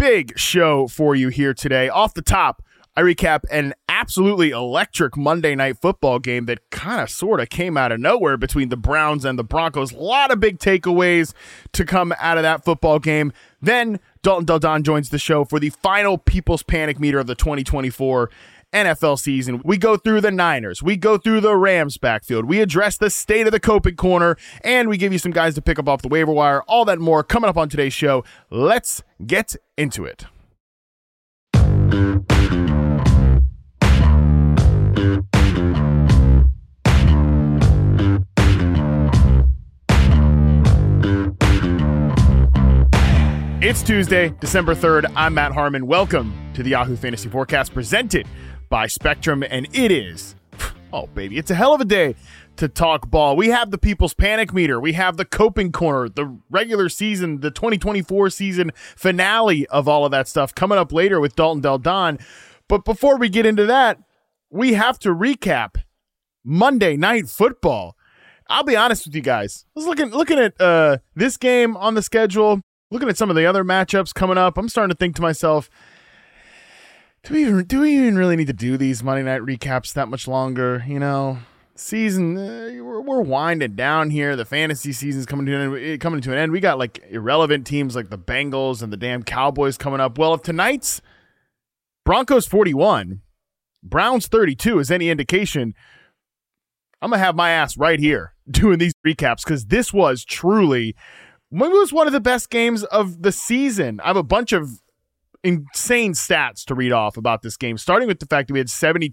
Big show for you here today. Off the top, I recap an absolutely electric Monday Night Football game that kind of sort of came out of nowhere between the Browns and the Broncos. A lot of big takeaways to come out of that football game. Then Dalton Del Don joins the show for the final People's Panic Meter of the 2024 NFL season. We go through the Niners. We go through the Rams backfield. We address the state of the Coping Corner, and we give you some guys to pick up off the waiver wire. All that and more coming up on today's show. Let's get into it. It's Tuesday, December 3rd. I'm Matt Harmon. Welcome to the Yahoo Fantasy Forecast presented by Spectrum, and it is, oh baby, it's a hell of a day to talk ball. We have the People's Panic Meter. We have the Coping Corner, the regular season, the 2024 season finale of all of that stuff coming up later with Dalton Del Don. But before we get into that, we have to recap Monday Night Football. I'll be honest with you guys. I was looking at this game on the schedule, looking at some of the other matchups coming up. I'm starting to think to myself, do we even really need to do these Monday night recaps that much longer? You know, season, we're winding down here. The fantasy season's coming to an end. We got like irrelevant teams like the Bengals and the damn Cowboys coming up. Well, if tonight's Broncos 41, Browns 32 is any indication, I'm going to have my ass right here doing these recaps because this was truly, maybe it was one of the best games of the season. I have a bunch of insane stats to read off about this game, starting with the fact that we had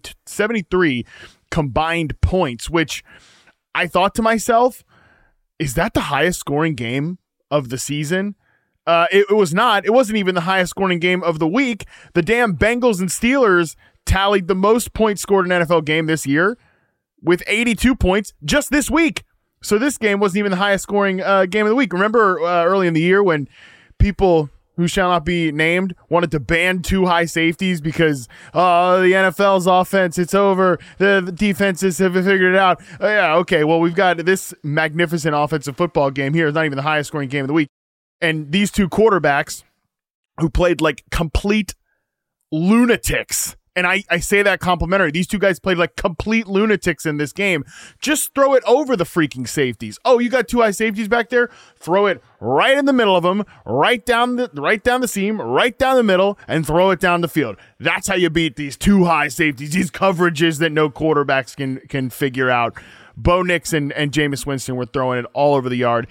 73 combined points, which I thought to myself, is that the highest scoring game of the season? It was not. It wasn't even the highest scoring game of the week. The damn Bengals and Steelers tallied the most points scored in an NFL game this year with 82 points just this week. So this game wasn't even the highest scoring game of the week. Remember early in the year when people who shall not be named wanted to ban two high safeties because the NFL's offense, it's over. The defenses have figured it out. Yeah, okay, well, we've got this magnificent offensive football game here. It's not even the highest scoring game of the week. And these two quarterbacks who played like complete lunatics, and I say that complimentary. These two guys played like complete lunatics in this game. Just throw it over the freaking safeties. Oh, you got two high safeties back there? Throw it right in the middle of them, right down the seam, right down the middle, and throw it down the field. That's how you beat these two high safeties, these coverages that no quarterbacks can figure out. Bo Nix and Jameis Winston were throwing it all over the yard.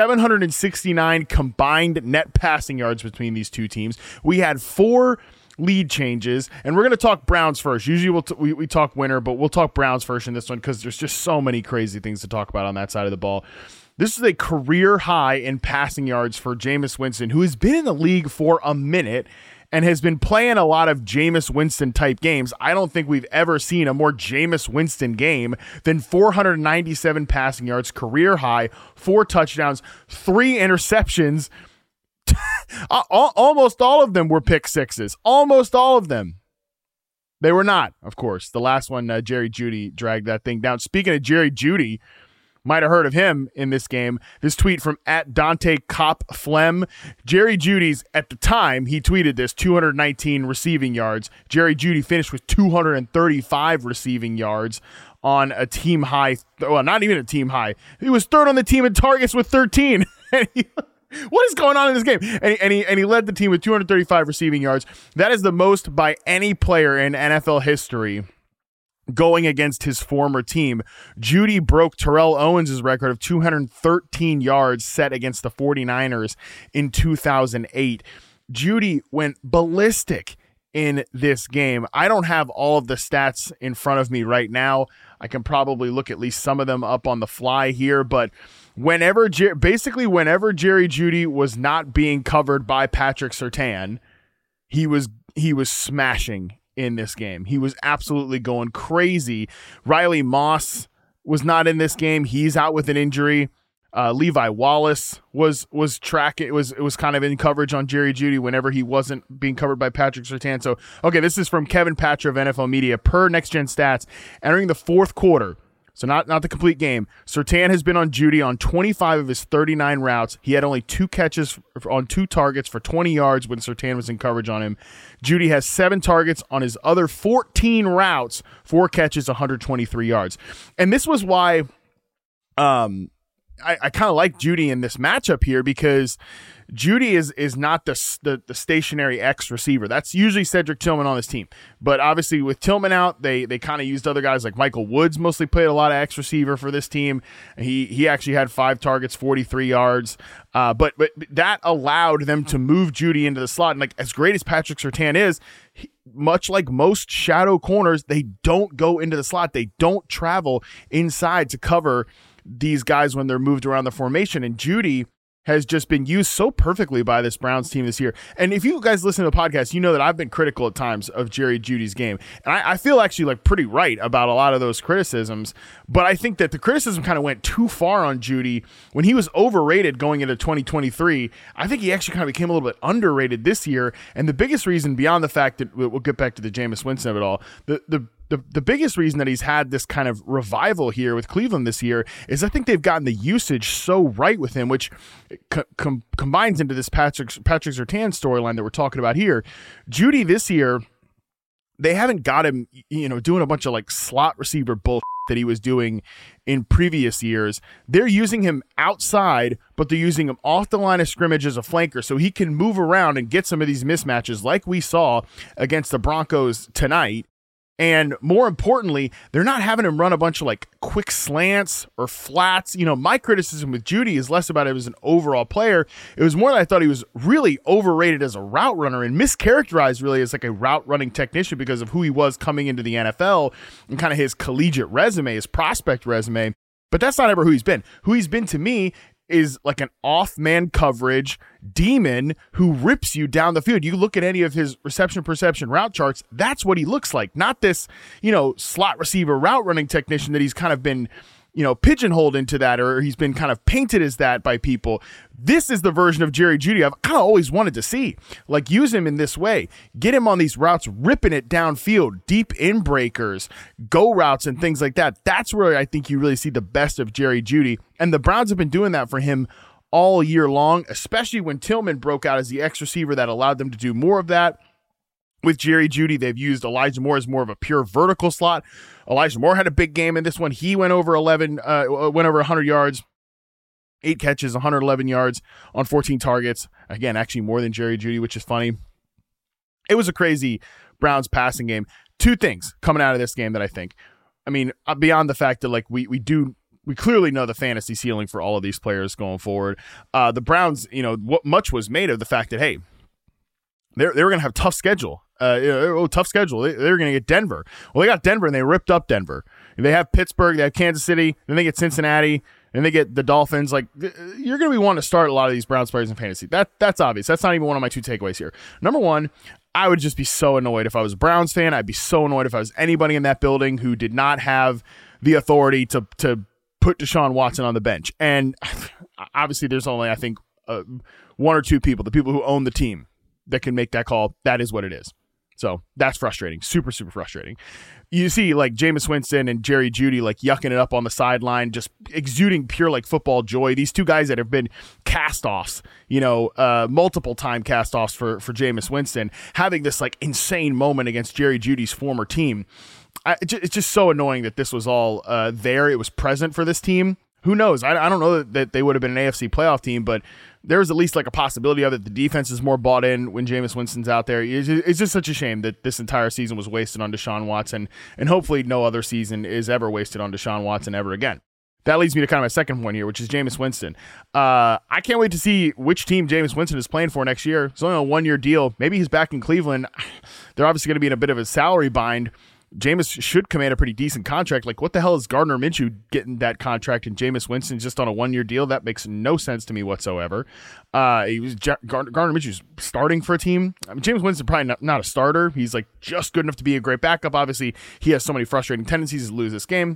769 combined net passing yards between these two teams. We had 4 lead changes, and we're going to talk Browns first. Usually we talk winner, but we'll talk Browns first in this one because there's just so many crazy things to talk about on that side of the ball. This is a career high in passing yards for Jameis Winston, who has been in the league for a minute and has been playing a lot of Jameis Winston type games. I don't think we've ever seen a more Jameis Winston game than 497 passing yards, career high, 4 touchdowns, 3 interceptions. Almost all of them were pick sixes. Almost all of them. They were not, of course. The last one, Jerry Jeudy dragged that thing down. Speaking of Jerry Jeudy, might have heard of him in this game. This tweet from @DanteCopFlem. Jerry Jeudy's, at the time, he tweeted this, 219 receiving yards. Jerry Jeudy finished with 235 receiving yards on a team high. Well, not even a team high. He was third on the team in targets with 13. What is going on in this game? And he led the team with 235 receiving yards. That is the most by any player in NFL history going against his former team. Jeudy broke Terrell Owens' record of 213 yards set against the 49ers in 2008. Jeudy went ballistic in this game. I don't have all of the stats in front of me right now. I can probably look at least some of them up on the fly here, but whenever Jerry Jeudy was not being covered by Patrick Surtain, he was smashing in this game. He was absolutely going crazy. Riley Moss was not in this game. He's out with an injury. Levi Wallace was tracking. It was kind of in coverage on Jerry Jeudy whenever he wasn't being covered by Patrick Surtain. So, okay, this is from Kevin Patra of NFL Media. Per Next Gen Stats, entering the fourth quarter, So not the complete game. Surtain has been on Jeudy on 25 of his 39 routes. He had only 2 catches on 2 targets for 20 yards when Surtain was in coverage on him. Jeudy has 7 targets on his other 14 routes, 4 catches, 123 yards. And this was why I kind of like Jeudy in this matchup here, because Jeudy is not the stationary X receiver. That's usually Cedric Tillman on this team. But obviously with Tillman out, they kind of used other guys like Michael Woods mostly played a lot of X receiver for this team. He actually had 5 targets, 43 yards. But that allowed them to move Jeudy into the slot. And like as great as Patrick Surtain is, much like most shadow corners, they don't go into the slot. They don't travel inside to cover these guys when they're moved around the formation. And Jeudy has just been used so perfectly by this Browns team this year. And if you guys listen to the podcast, you know that I've been critical at times of Jerry Jeudy's game. And I feel actually like pretty right about a lot of those criticisms. But I think that the criticism kind of went too far on Jeudy when he was overrated going into 2023. I think he actually kind of became a little bit underrated this year. And the biggest reason, beyond the fact that we'll get back to the Jameis Winston of it all, the biggest reason that he's had this kind of revival here with Cleveland this year is I think they've gotten the usage so right with him, which combines into this Patrick Surtain storyline that we're talking about here. Jeudy this year, they haven't got him, doing a bunch of like slot receiver bullshit that he was doing in previous years. They're using him outside, but they're using him off the line of scrimmage as a flanker so he can move around and get some of these mismatches like we saw against the Broncos tonight. And more importantly, they're not having him run a bunch of like quick slants or flats. My criticism with Jeudy is less about him as an overall player. It was more that I thought he was really overrated as a route runner and mischaracterized really as like a route running technician because of who he was coming into the NFL and kind of his collegiate resume, his prospect resume. But that's not ever who he's been. Who he's been to me is like an off-man coverage demon who rips you down the field. You look at any of his reception perception route charts, that's what he looks like. Not this, slot receiver route running technician that he's kind of been, pigeonholed into that, or he's been kind of painted as that by people. This is the version of Jerry Jeudy I've kind of always wanted to see. Like, use him in this way. Get him on these routes, ripping it downfield, deep in breakers, go routes, and things like that. That's where I think you really see the best of Jerry Jeudy. And the Browns have been doing that for him all year long, especially when Tillman broke out as the X receiver that allowed them to do more of that. With Jerry Jeudy, they've used Elijah Moore as more of a pure vertical slot. Elijah Moore had a big game in this one. He went over 100 yards, 8 catches, 111 yards on 14 targets. Again, actually more than Jerry Jeudy, which is funny. It was a crazy Browns passing game. 2 things coming out of this game that I think, beyond the fact that like we clearly know the fantasy ceiling for all of these players going forward. The Browns, what much was made of the fact that, hey, they were going to have a tough schedule. Tough schedule. They were going to get Denver. Well, they got Denver, and they ripped up Denver. They have Pittsburgh. They have Kansas City. Then they get Cincinnati. Then they get the Dolphins. Like, you're going to be wanting to start a lot of these Browns players in fantasy. That's obvious. That's not even one of my 2 takeaways here. Number 1, I would just be so annoyed if I was a Browns fan. I'd be so annoyed if I was anybody in that building who did not have the authority to put Deshaun Watson on the bench. And obviously there's only, I think, 1 or 2 people, the people who own the team, that can make that call. That is what it is. So that's frustrating. Super, super frustrating. You see like Jameis Winston and Jerry Jeudy like yucking it up on the sideline, just exuding pure like football joy. These 2 guys that have been cast-offs, multiple time cast-offs for Jameis Winston, having this like insane moment against Jerry Jeudy's former team. It's just so annoying that this was all there. It was present for this team. Who knows? I don't know that they would have been an AFC playoff team, but there's at least like a possibility of it. The defense is more bought in when Jameis Winston's out there. It's just such a shame that this entire season was wasted on Deshaun Watson, and hopefully no other season is ever wasted on Deshaun Watson ever again. That leads me to kind of my second point here, which is Jameis Winston. I can't wait to see which team Jameis Winston is playing for next year. It's only a 1-year deal. Maybe he's back in Cleveland. They're obviously going to be in a bit of a salary bind. Jameis should command a pretty decent contract. Like, what the hell is Gardner Minshew getting that contract and Jameis Winston just on a 1-year deal? That makes no sense to me whatsoever. Gardner Minshew's starting for a team. Jameis Winston probably not a starter. He's like just good enough to be a great backup. Obviously, he has so many frustrating tendencies to lose this game.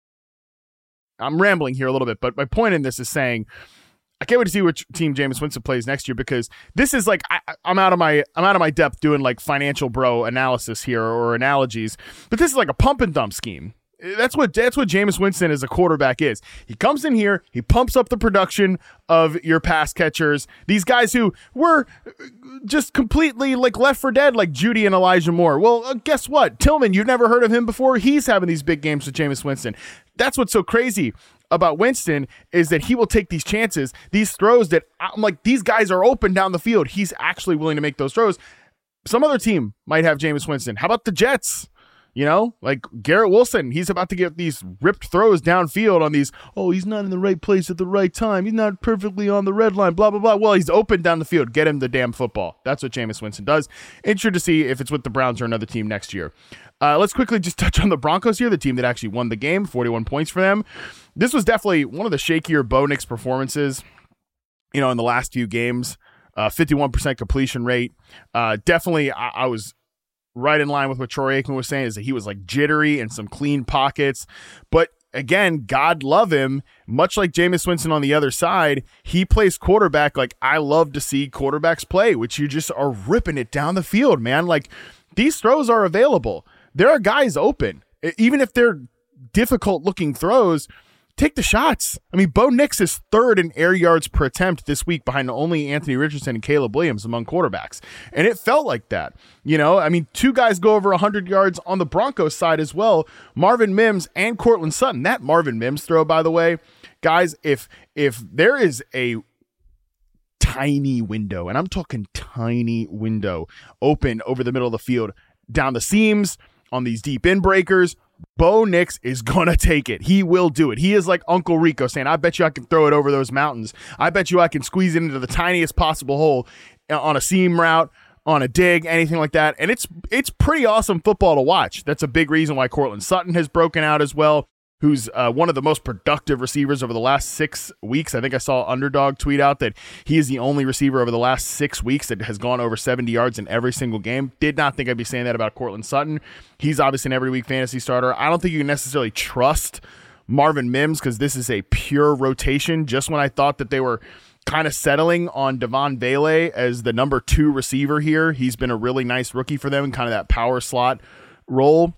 I'm rambling here a little bit, but my point in this is saying I can't wait to see which team Jameis Winston plays next year, because this is like I'm out of my depth doing like financial bro analysis here or analogies, but this is like a pump and dump scheme. That's what Jameis Winston as a quarterback is. He comes in here, he pumps up the production of your pass catchers. These guys who were just completely like left for dead, like Judy and Elijah Moore. Well, guess what? Tillman, you've never heard of him before. He's having these big games with Jameis Winston. That's what's so crazy about Winston is that he will take these chances, these throws that I'm like, these guys are open down the field. He's actually willing to make those throws. Some other team might have Jameis Winston. How about the Jets? You know, like Garrett Wilson, he's about to get these ripped throws downfield on these, he's not in the right place at the right time. He's not perfectly on the red line, blah, blah, blah. Well, he's open down the field. Get him the damn football. That's what Jameis Winston does. Interested to see if it's with the Browns or another team next year. Let's quickly just touch on the Broncos here, the team that actually won the game, 41 points for them. This was definitely one of the shakier Bo Nix performances, in the last few games. 51% completion rate. Definitely, I was right in line with what Troy Aikman was saying, is that he was like jittery and some clean pockets. But again, God love him. Much like Jameis Winston on the other side, he plays quarterback like I love to see quarterbacks play, which you just are ripping it down the field, man. Like these throws are available. There are guys open. Even if they're difficult looking throws, take the shots. I mean, Bo Nix is third in air yards per attempt this week behind only Anthony Richardson and Caleb Williams among quarterbacks. And it felt like that. I mean, two guys go over 100 yards on the Broncos side as well, Marvin Mims and Courtland Sutton. That Marvin Mims throw, by the way, guys, if there is a tiny window, and I'm talking tiny window, open over the middle of the field, down the seams, on these deep in breakers, Bo Nix is going to take it. He will do it. He is like Uncle Rico saying, I bet you I can throw it over those mountains. I bet you I can squeeze it into the tiniest possible hole on a seam route, on a dig, anything like that. And it's pretty awesome football to watch. That's a big reason why Courtland Sutton has broken out as well, who's one of the most productive receivers over the last 6 weeks. I think I saw Underdog tweet out that he is the only receiver over the last 6 weeks that has gone over 70 yards in every single game. Did not think I'd be saying that about Courtland Sutton. He's obviously an every week fantasy starter. I don't think you can necessarily trust Marvin Mims because this is a pure rotation. Just when I thought that they were kind of settling on Devon Vele as the number 2 receiver here, he's been a really nice rookie for them in kind of that power slot role.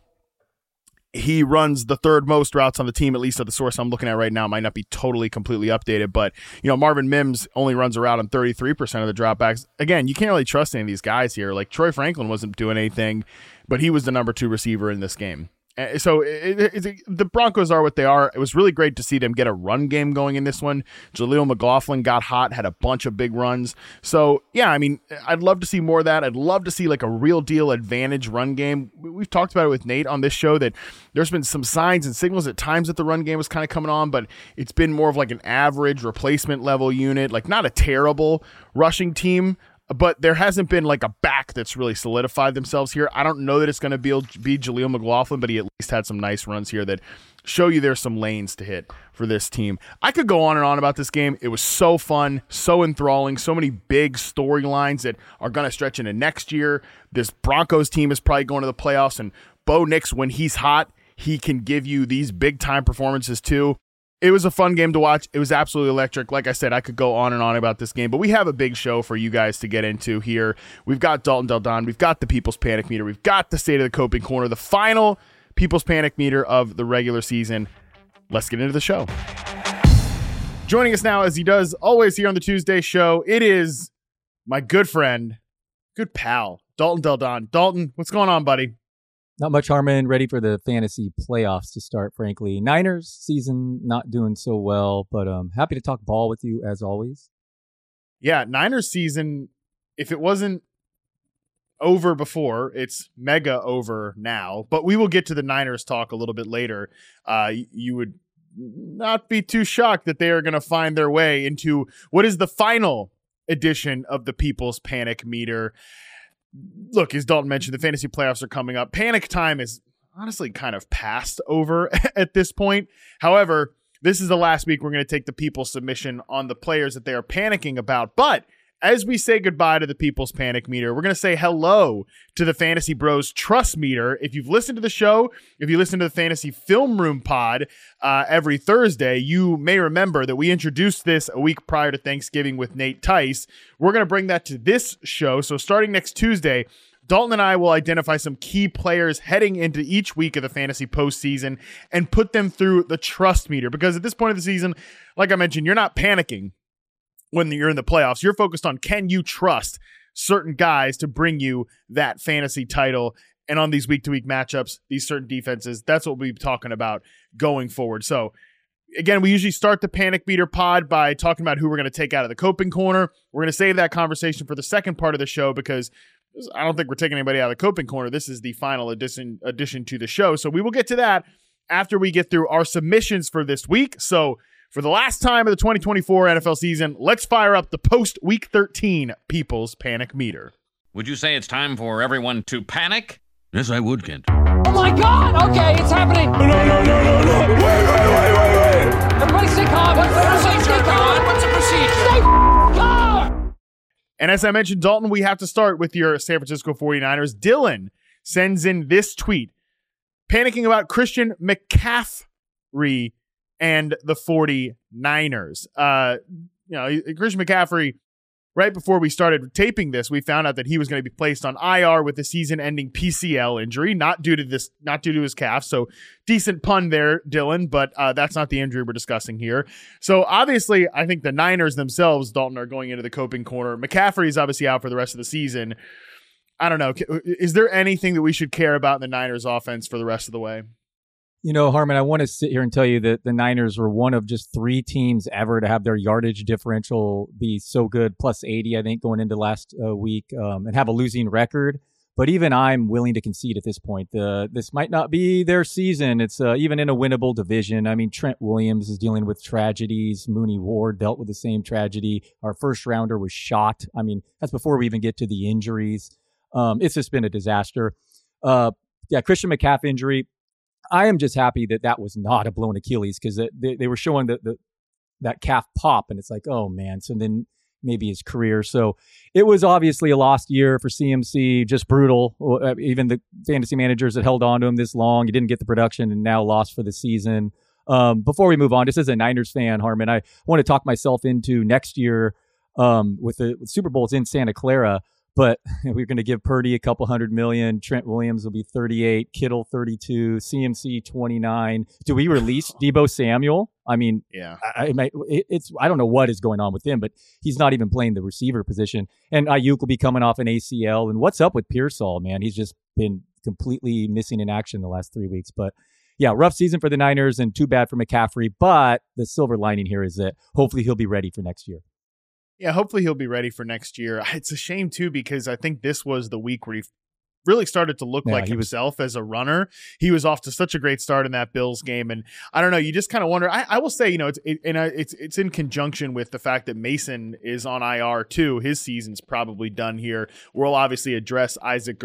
He runs the third most routes on the team, at least at the source I'm looking at right now. It might not be totally completely updated, but Marvin Mims only runs a route on 33% of the dropbacks. Again, you can't really trust any of these guys here. Like Troy Franklin wasn't doing anything, but he was the number 2 receiver in this game. So the Broncos are what they are. It was really great to see them get a run game going in this one. Jaleel McLaughlin got hot, had a bunch of big runs. So, yeah, I mean, I'd love to see more of that. I'd love to see like a real deal advantage run game. We've talked about it with Nate on this show that there's been some signs and signals at times that the run game was kind of coming on, but it's been more of like an average replacement level unit, like not a terrible rushing team. But there hasn't been like a back that's really solidified themselves here. I don't know that it's going to be Jaleel McLaughlin, but he at least had some nice runs here that show you there's some lanes to hit for this team. I could go on and on about this game. It was so fun, so enthralling, so many big storylines that are going to stretch into next year. This Broncos team is probably going to the playoffs, and Bo Nix, when he's hot, he can give you these big-time performances too. It was a fun game to watch. It was absolutely electric. Like I said, I could go on and on about this game, but we have a big show for you guys to get into here. We've got Dalton Del Don. We've got the People's Panic Meter. We've got the State of the Coping Corner, the final People's Panic Meter of the regular season. Let's get into the show. Joining us now, as he does always here on the Tuesday show, it is my good friend, good pal, Dalton Del Don. Dalton, what's going on, buddy? Not much, Harmon. Ready for the fantasy playoffs to start, frankly. Niners season not doing so well, but happy to talk ball with you as always. Yeah, Niners season, if it wasn't over before, it's mega over now. But we will get to the Niners talk a little bit later. You would not be too shocked that they are going to find their way into what is the final edition of the People's Panic Meter. Look, as Dalton mentioned, the fantasy playoffs are coming up. Panic time is honestly kind of passed over at this point. However, this is the last week we're going to take the people's submission on the players that they are panicking about. But as we say goodbye to the People's Panic Meter, we're going to say hello to the Fantasy Bros Trust Meter. If you've listened to the show, if you listen to the Fantasy Film Room pod every Thursday, you may remember that we introduced this a week prior to Thanksgiving with Nate Tice. We're going to bring that to this show. So starting next Tuesday, Dalton and I will identify some key players heading into each week of the fantasy postseason and put them through the trust meter. Because at this point of the season, like I mentioned, you're not panicking when you're in the playoffs. You're focused on, can you trust certain guys to bring you that fantasy title? And on these week-to-week matchups, these certain defenses, that's what we'll be talking about going forward. So again, we usually start the Panic Meter pod by talking about who we're going to take out of the Coping Corner. We're going to save that conversation for the second part of the show because I don't think we're taking anybody out of the Coping Corner. This is the final addition to the show. So we will get to that after we get through our submissions for this week. So for the last time of the 2024 NFL season, let's fire up the post-Week 13 People's Panic Meter. Would you say it's time for everyone to panic? Yes, I would, Kent. Oh my God! Okay, it's happening. No. Wait. Everybody stay calm. What's the procedure? Stay calm. And as I mentioned, Dalton, we have to start with your San Francisco 49ers. Dylan sends in this tweet, panicking about Christian McCaffrey and the 49ers. Christian McCaffrey, right before we started taping this, we found out that he was going to be placed on IR with a season-ending PCL injury, not due to his calf. So decent pun there, Dylan, but that's not the injury we're discussing here. So obviously, I think the Niners themselves, Dalton, are going into the Coping Corner. McCaffrey is obviously out for the rest of the season. I don't know. Is there anything that we should care about in the Niners offense for the rest of the way? You know, Harmon, I want to sit here and tell you that the Niners were one of just 3 teams ever to have their yardage differential be so good, plus 80, I think, going into last week, and have a losing record. But even I'm willing to concede at this point, this might not be their season. It's even in a winnable division. I mean, Trent Williams is dealing with tragedies. Mooney Ward dealt with the same tragedy. Our first rounder was shot. I mean, that's before we even get to the injuries. It's just been a disaster. Christian McCaffrey injury. I am just happy that was not a blown Achilles because they were showing that calf pop, and it's like, oh man. So then maybe his career. So it was obviously a lost year for CMC, just brutal. Even the fantasy managers that held on to him this long, he didn't get the production and now lost for the season. Before we move on, just as a Niners fan, Harmon, I want to talk myself into next year with the Super Bowls in Santa Clara. But we're going to give Purdy a couple $100 million. Trent Williams will be 38, Kittle 32, CMC 29. Do we release Deebo Samuel? I mean, yeah, I don't know what is going on with him, but he's not even playing the receiver position. And Ayuk will be coming off an ACL. And what's up with Pearsall, man? He's just been completely missing in action the last 3 weeks. But yeah, rough season for the Niners and too bad for McCaffrey. But the silver lining here is that hopefully he'll be ready for next year. Yeah, hopefully he'll be ready for next year. It's a shame, too, because I think this was the week where he really started to look like himself as a runner. He was off to such a great start in that Bills game. And I don't know, you just kind of wonder. I will say, it's in conjunction with the fact that Mason is on IR, too. His season's probably done here. We'll obviously address Isaac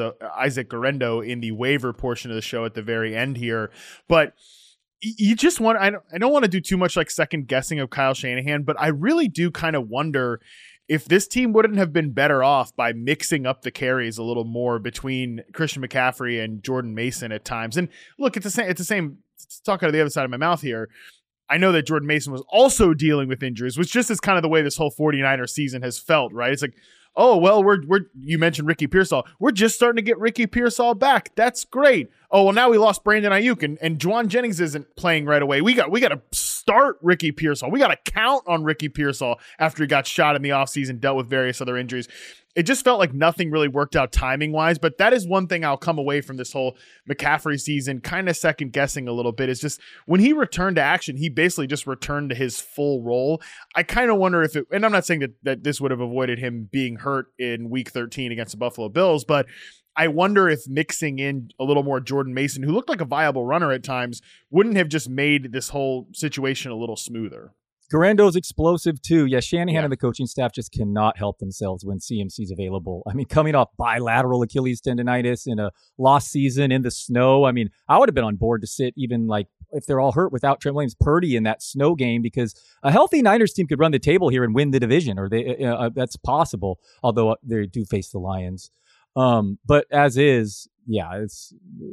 Guerendo in the waiver portion of the show at the very end here. But you just want, I don't want to do too much like second guessing of Kyle Shanahan, but I really do kind of wonder if this team wouldn't have been better off by mixing up the carries a little more between Christian McCaffrey and Jordan Mason at times. And look, it's the same, talk out of the other side of my mouth here. I know that Jordan Mason was also dealing with injuries, which just is kind of the way this whole 49er season has felt, right? It's like, oh, well, you mentioned Ricky Pearsall. We're just starting to get Ricky Pearsall back. That's great. Oh, well, now we lost Brandon Ayuk and Juwan Jennings isn't playing right away. We got to start Ricky Pearsall. We got to count on Ricky Pearsall after he got shot in the offseason, dealt with various other injuries. It just felt like nothing really worked out timing-wise, but that is one thing I'll come away from this whole McCaffrey season kind of second-guessing a little bit, is just when he returned to action, he basically just returned to his full role. I kind of wonder if it, and I'm not saying that this would have avoided him being hurt in Week 13 against the Buffalo Bills, but I wonder if mixing in a little more Jordan Mason, who looked like a viable runner at times, wouldn't have just made this whole situation a little smoother. Guerendo's explosive too. Yeah, Shanahan and the coaching staff just cannot help themselves when CMC's available. I mean, coming off bilateral Achilles tendonitis in a lost season in the snow. I mean, I would have been on board to sit even like if they're all hurt without Trent Williams, Purdy in that snow game, because a healthy Niners team could run the table here and win the division, or that's possible, although they do face the Lions. But as is, yeah, it's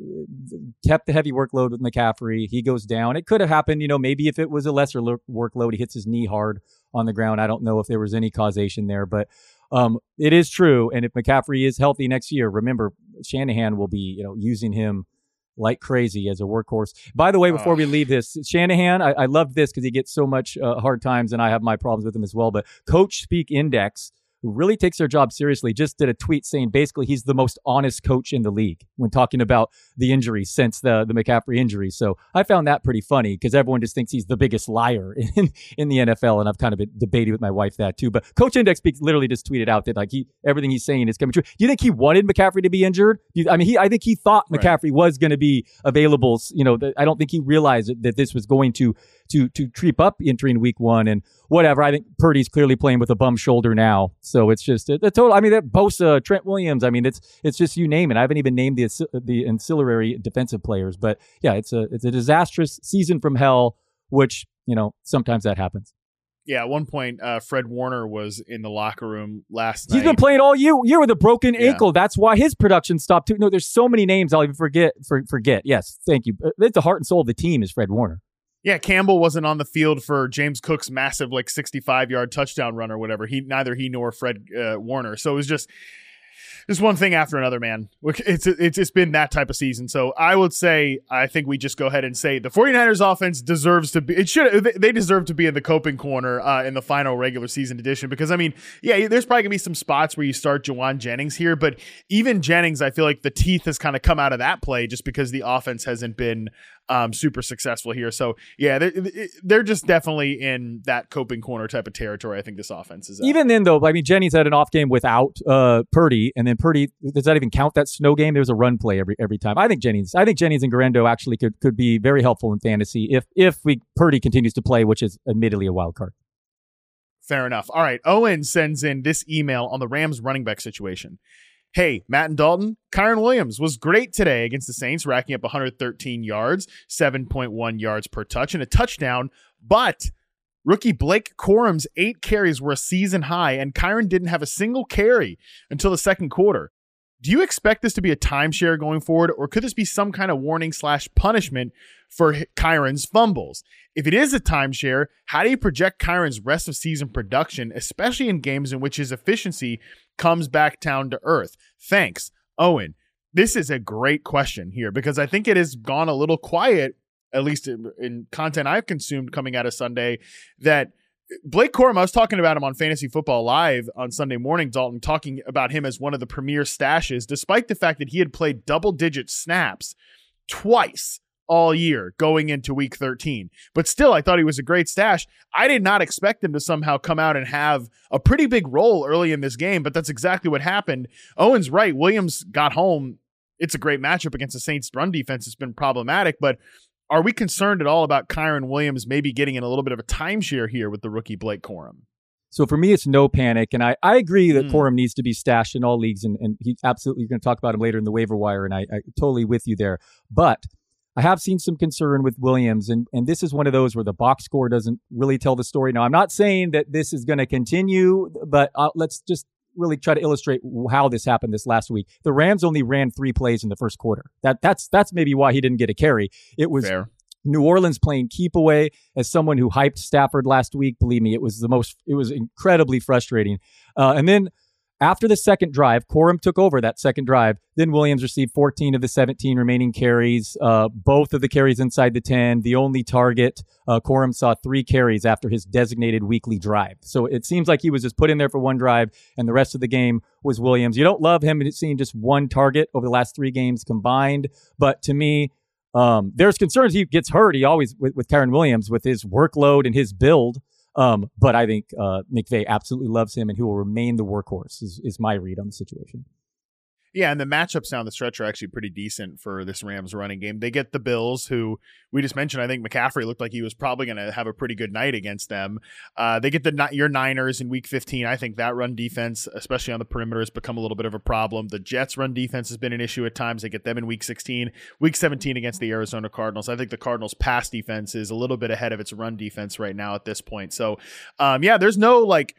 kept the heavy workload with McCaffrey. He goes down. It could have happened, maybe if it was a lesser workload, he hits his knee hard on the ground. I don't know if there was any causation there, but It is true. And if McCaffrey is healthy next year, remember, Shanahan will be, using him like crazy as a workhorse. By the way, before we leave this, Shanahan, I love this because he gets so much hard times, and I have my problems with him as well. But Coach Speak Index, who really takes their job seriously, just did a tweet saying basically he's the most honest coach in the league when talking about the injury since the McCaffrey injury. So I found that pretty funny because everyone just thinks he's the biggest liar in the NFL, and I've kind of been debating with my wife that too. But Coach Index Speaks literally just tweeted out that everything he's saying is coming true. Do you think he wanted McCaffrey to be injured? I think he thought McCaffrey was going to be available. I don't think he realized that this was going to creep up entering week one and whatever. I think Purdy's clearly playing with a bum shoulder now. So it's just a total, that Bosa, Trent Williams, it's just, you name it. I haven't even named the ancillary defensive players, but yeah, it's a disastrous season from hell, which, sometimes that happens. Yeah, at one point, Fred Warner was in the locker room last night. He's been playing all year with a broken ankle. That's why his production stopped too. No, there's so many names I'll even forget. Yes, thank you. It's the heart and soul of the team is Fred Warner. Yeah, Campbell wasn't on the field for James Cook's massive 65-yard touchdown run or whatever. Neither he nor Fred Warner. So it was just one thing after another, man. It's been that type of season. So I would say, I think we just go ahead and say the 49ers offense deserves to be, they deserve to be in the coping corner in the final regular season edition, because there's probably gonna be some spots where you start Jawan Jennings here, but even Jennings, I feel like the teeth has kind of come out of that play just because the offense hasn't been super successful here. So yeah, they're just definitely in that coping corner type of territory. I think this offense is at. Even then though, Jennings had an off game without Purdy, and then Purdy, does that even count that snow game? There was a run play every time. I think Jennings and Garendo actually could be very helpful in fantasy if Purdy continues to play, which is admittedly a wild card. Fair enough. All right. Owen sends in this email on the Rams running back situation. Hey, Matt and Dalton, Kyren Williams was great today against the Saints, racking up 113 yards, 7.1 yards per touch, and a touchdown. But rookie Blake Corum's 8 carries were a season high, and Kyren didn't have a single carry until the second quarter. Do you expect this to be a timeshare going forward, or could this be some kind of warning/punishment for Kyren's fumbles? If it is a timeshare, how do you project Kyren's rest of season production, especially in games in which his efficiency comes back down to earth? Thanks, Owen. This is a great question here because I think it has gone a little quiet, at least in content I've consumed coming out of Sunday, that Blake Corum, I was talking about him on Fantasy Football Live on Sunday morning, Dalton, talking about him as one of the premier stashes, despite the fact that he had played double-digit snaps twice all year going into week 13. But still, I thought he was a great stash. I did not expect him to somehow come out and have a pretty big role early in this game, but that's exactly what happened. Owen's right. Williams got home. It's a great matchup against the Saints' run defense. It's been problematic, but are we concerned at all about Kyren Williams maybe getting in a little bit of a timeshare here with the rookie Blake Corum? So for me, it's no panic. And I agree that Corum needs to be stashed in all leagues. And he absolutely, you're going to talk about him later in the waiver wire. And I totally with you there. But I have seen some concern with Williams. And this is one of those where the box score doesn't really tell the story. Now, I'm not saying that this is going to continue, but let's just really try to illustrate how this happened this last week. The Rams only ran 3 plays in the first quarter. That's maybe why he didn't get a carry. It was fair. New Orleans playing keep away. As someone who hyped Stafford last week, believe me, it was incredibly frustrating. And then after the second drive, Corum took over that second drive. Then Williams received 14 of the 17 remaining carries, both of the carries inside the 10. The only target, Corum saw 3 carries after his designated weekly drive. So it seems like he was just put in there for one drive, and the rest of the game was Williams. You don't love him seeing just one target over the last 3 games combined, but to me, there's concerns he gets hurt. He always, with Kyren Williams, with his workload and his build. But I think McVay absolutely loves him, and he will remain the workhorse is my read on the situation. Yeah, and the matchups down the stretch are actually pretty decent for this Rams running game. They get the Bills, who we just mentioned. I think McCaffrey looked like he was probably going to have a pretty good night against them. They get your Niners in Week 15. I think that run defense, especially on the perimeter, has become a little bit of a problem. The Jets' run defense has been an issue at times. They get them in Week 16. Week 17 against the Arizona Cardinals. I think the Cardinals' pass defense is a little bit ahead of its run defense right now at this point. So, there's no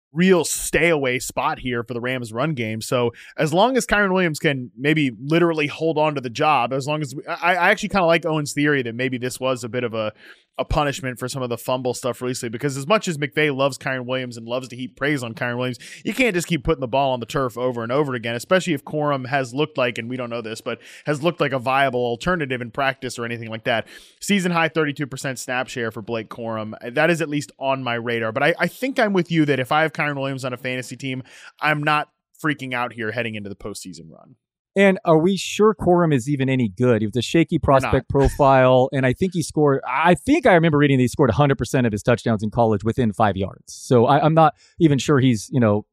real stay away spot here for the Rams run game. So as long as Kyren Williams can maybe literally hold on to the job, as long as I actually kind of like Owen's theory that maybe this was a bit of a punishment for some of the fumble stuff recently, because as much as McVay loves Kyren Williams and loves to heap praise on Kyren Williams, you can't just keep putting the ball on the turf over and over again, especially if Corum has looked like, and we don't know this, but has looked like a viable alternative in practice or anything like that. Season high 32% snap share for Blake Corum. That is at least on my radar, but I think I'm with you that if I have Kyren Williams on a fantasy team, I'm not freaking out here heading into the postseason run. And are we sure Corum is even any good? He was a shaky prospect profile, and I think I remember reading that he scored 100% of his touchdowns in college within 5 yards. So I'm not even sure he's,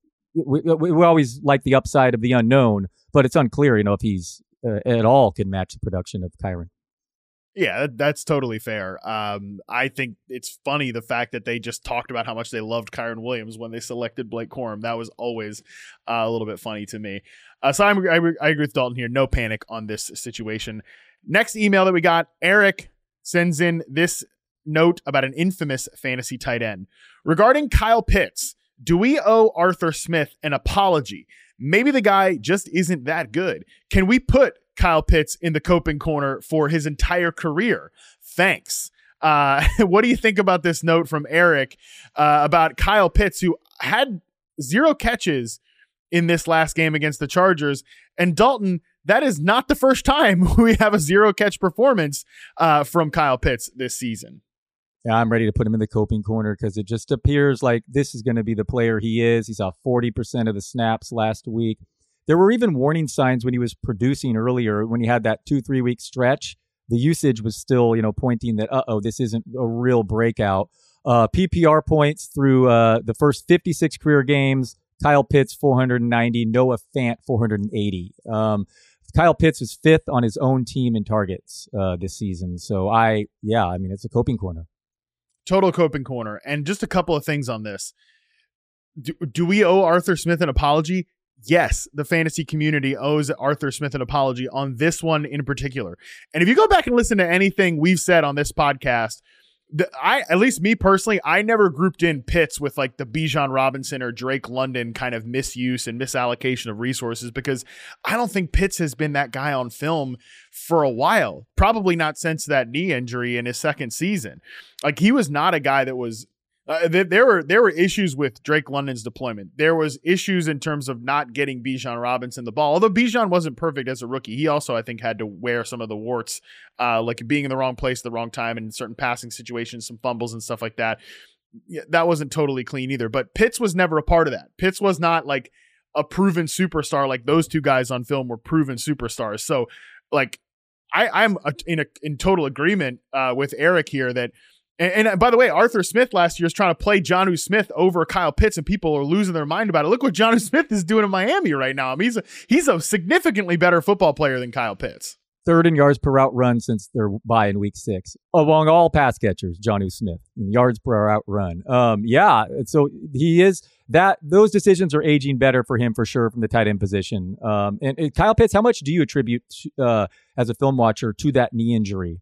we always like the upside of the unknown, but it's unclear, if he's at all can match the production of Kyren. Yeah, that's totally fair. I think it's funny the fact that they just talked about how much they loved Kyren Williams when they selected Blake Corum. That was always a little bit funny to me. So I agree with Dalton here. No panic on this situation. Next email that we got, Eric sends in this note about an infamous fantasy tight end. Regarding Kyle Pitts, do we owe Arthur Smith an apology? Maybe the guy just isn't that good. Can we put Kyle Pitts in the coping corner for his entire career? Thanks. What do you think about this note from Eric about Kyle Pitts, who had 0 catches in this last game against the Chargers? And Dalton, that is not the first time we have a 0 catch performance from Kyle Pitts this season. Yeah, I'm ready to put him in the coping corner because it just appears like this is going to be the player he is. He saw 40% of the snaps last week. There were even warning signs when he was producing earlier, when he had that 2-3 week stretch. The usage was still, pointing that, this isn't a real breakout. PPR points through the first 56 career games. Kyle Pitts, 490. Noah Fant, 480. Kyle Pitts was 5th on his own team in targets this season. So it's a coping corner. Total coping corner. And just a couple of things on this. Do we owe Arthur Smith an apology? Yes, the fantasy community owes Arthur Smith an apology on this one in particular. And if you go back and listen to anything we've said on this podcast, at least me personally, I never grouped in Pitts with like the Bijan Robinson or Drake London kind of misuse and misallocation of resources, because I don't think Pitts has been that guy on film for a while. Probably not since that knee injury in his second season. Like, he was not a guy that was there were issues with Drake London's deployment. There was issues in terms of not getting Bijan Robinson the ball. Although Bijan wasn't perfect as a rookie, he also, I think, had to wear some of the warts, like being in the wrong place at the wrong time in certain passing situations, some fumbles and stuff like that. Yeah, that wasn't totally clean either. But Pitts was never a part of that. Pitts was not like a proven superstar like those two guys on film were proven superstars. So, like, I'm in total agreement with Eric here that. And by the way, Arthur Smith last year is trying to play Jonnu Smith over Kyle Pitts, and people are losing their mind about it. Look what Jonnu Smith is doing in Miami right now. I mean, he's a significantly better football player than Kyle Pitts. 3rd in yards per route run since their bye in week 6 among all pass catchers. Jonnu Smith in yards per route run. So he is that. Those decisions are aging better for him for sure from the tight end position. And Kyle Pitts, how much do you attribute as a film watcher to that knee injury?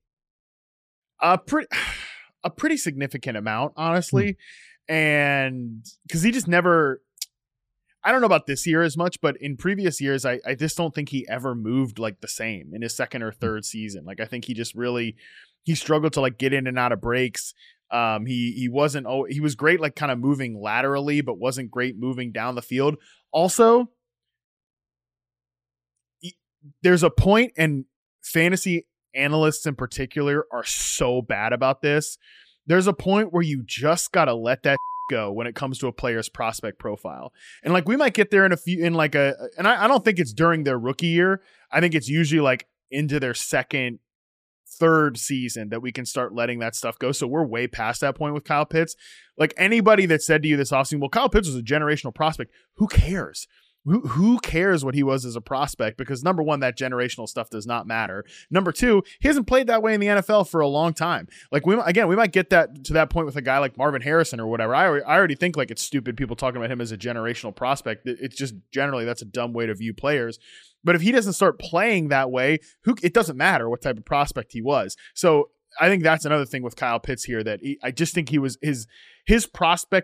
A pretty significant amount, honestly. And because he just never, I don't know about this year as much, but in previous years, I just don't think he ever moved like the same in his second or third season. Like, I think he just really, he struggled to like get in and out of breaks. He was great, like kind of moving laterally, but wasn't great moving down the field. Also, there's a point, and fantasy analysts in particular are so bad about this. There's a point where you just got to let that go when it comes to a player's prospect profile. And like, we might get there and I don't think it's during their rookie year. I think it's usually like into their second, third season that we can start letting that stuff go. So we're way past that point with Kyle Pitts. Like, anybody that said to you this offseason, well, Kyle Pitts was a generational prospect. Who cares? Who cares what he was as a prospect? Because number one, that generational stuff does not matter. Number two, he hasn't played that way in the NFL for a long time. Like, we might get that to that point with a guy like Marvin Harrison or whatever. I already think like it's stupid people talking about him as a generational prospect. It's just generally that's a dumb way to view players. But if he doesn't start playing that way, it doesn't matter what type of prospect he was. So I think that's another thing with Kyle Pitts here, that I just think he was his prospect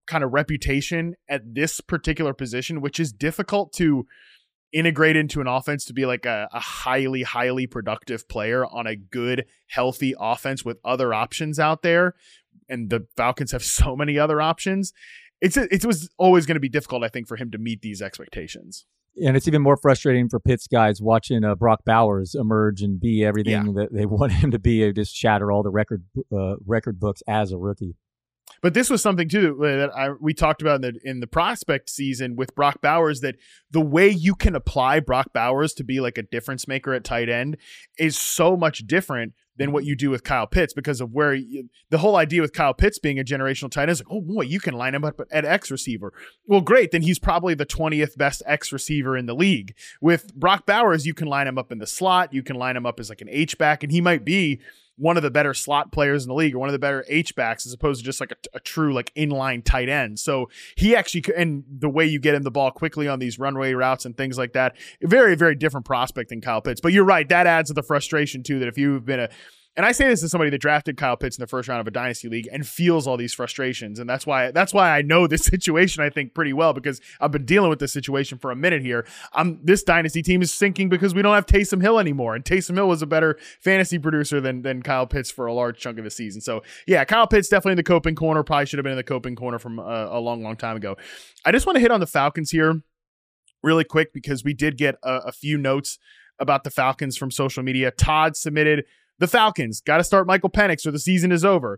kind of reputation at this particular position, which is difficult to integrate into an offense to be like a highly, highly productive player on a good, healthy offense with other options out there. And the Falcons have so many other options. It was always going to be difficult, I think, for him to meet these expectations. And it's even more frustrating for Pitt's guys watching Brock Bowers emerge and be everything that they want him to be, just shatter all the record books as a rookie. But this was something too that we talked about in the prospect season with Brock Bowers, that the way you can apply Brock Bowers to be like a difference maker at tight end is so much different than what you do with Kyle Pitts, because of where the whole idea with Kyle Pitts being a generational tight end is like, oh boy, you can line him up at X receiver. Well, great. Then he's probably the 20th best X receiver in the league. With Brock Bowers, you can line him up in the slot. You can line him up as like an H-back, and he might be one of the better slot players in the league, or one of the better H-backs, as opposed to just like a true like inline tight end. So he actually, and the way you get him the ball quickly on these runway routes and things like that, very, very different prospect than Kyle Pitts. But you're right, that adds to the frustration too, that if you've been and I say this as somebody that drafted Kyle Pitts in the first round of a dynasty league and feels all these frustrations. And that's why I know this situation, I think, pretty well, because I've been dealing with this situation for a minute here. This dynasty team is sinking because we don't have Taysom Hill anymore. And Taysom Hill was a better fantasy producer than Kyle Pitts for a large chunk of the season. So yeah, Kyle Pitts definitely in the coping corner, probably should have been in the coping corner from a long, long time ago. I just want to hit on the Falcons here really quick, because we did get a few notes about the Falcons from social media. Todd submitted, the Falcons got to start Michael Penix or the season is over.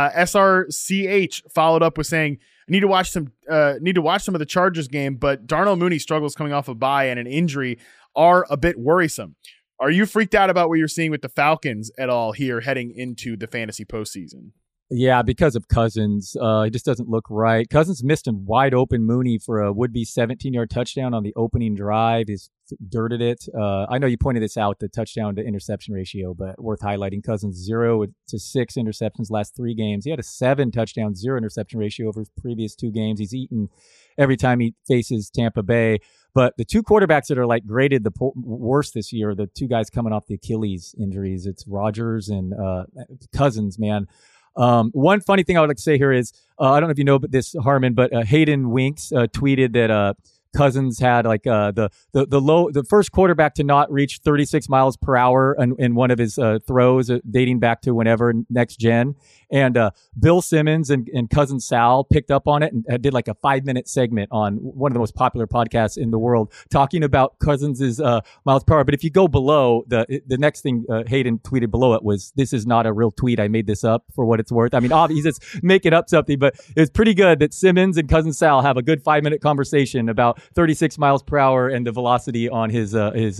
SRCH followed up with saying, I need to watch some of the Chargers game, but Darnell Mooney struggles coming off a bye and an injury are a bit worrisome. Are you freaked out about what you're seeing with the Falcons at all here heading into the fantasy postseason? Yeah, because of Cousins. He just doesn't look right. Cousins missed a wide open Mooney for a would-be 17-yard touchdown on the opening drive. He's dirted it. I know you pointed this out, the touchdown to interception ratio, but worth highlighting. Cousins 0 to 6 interceptions last 3 games. He had a 7 touchdown, 0 interception ratio over his previous 2 games. He's eaten every time he faces Tampa Bay. But the 2 quarterbacks that are like graded the worst this year, the 2 guys coming off the Achilles injuries, it's Rodgers and Cousins, man. One funny thing I would like to say here is, I don't know if you know this, Harmon, but Hayden Winks tweeted that Cousins had like the first quarterback to not reach 36 miles per hour in one of his throws dating back to whenever next gen. And Bill Simmons and Cousin Sal picked up on it and did like a 5-minute segment on one of the most popular podcasts in the world talking about Cousins' miles per hour. But if you go below, the next thing Hayden tweeted below it was, this is not a real tweet. I made this up for what it's worth. I mean, he's just making up something, but it's pretty good that Simmons and Cousin Sal have a good 5-minute conversation about 36 miles per hour and the velocity on his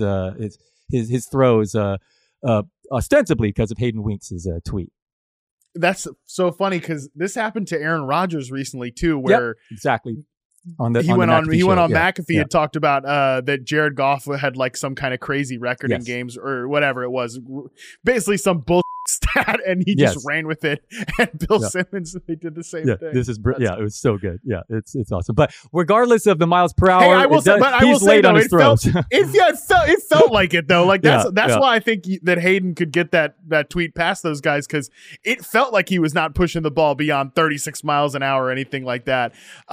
throws, ostensibly because of Hayden Winks' tweet. That's so funny, because this happened to Aaron Rodgers recently too, where exactly he went on McAfee and talked about that Jared Goff had like some kind of crazy record in games or whatever it was, basically some bullshit stat, and he just ran with it. And Bill Simmons, they did the same thing. This is it was so good. Yeah, it's awesome. But regardless of the miles per hour, I will say on his throws. It felt like it though. Like that's why I think that Hayden could get that tweet past those guys, because it felt like he was not pushing the ball beyond 36 miles an hour or anything like that.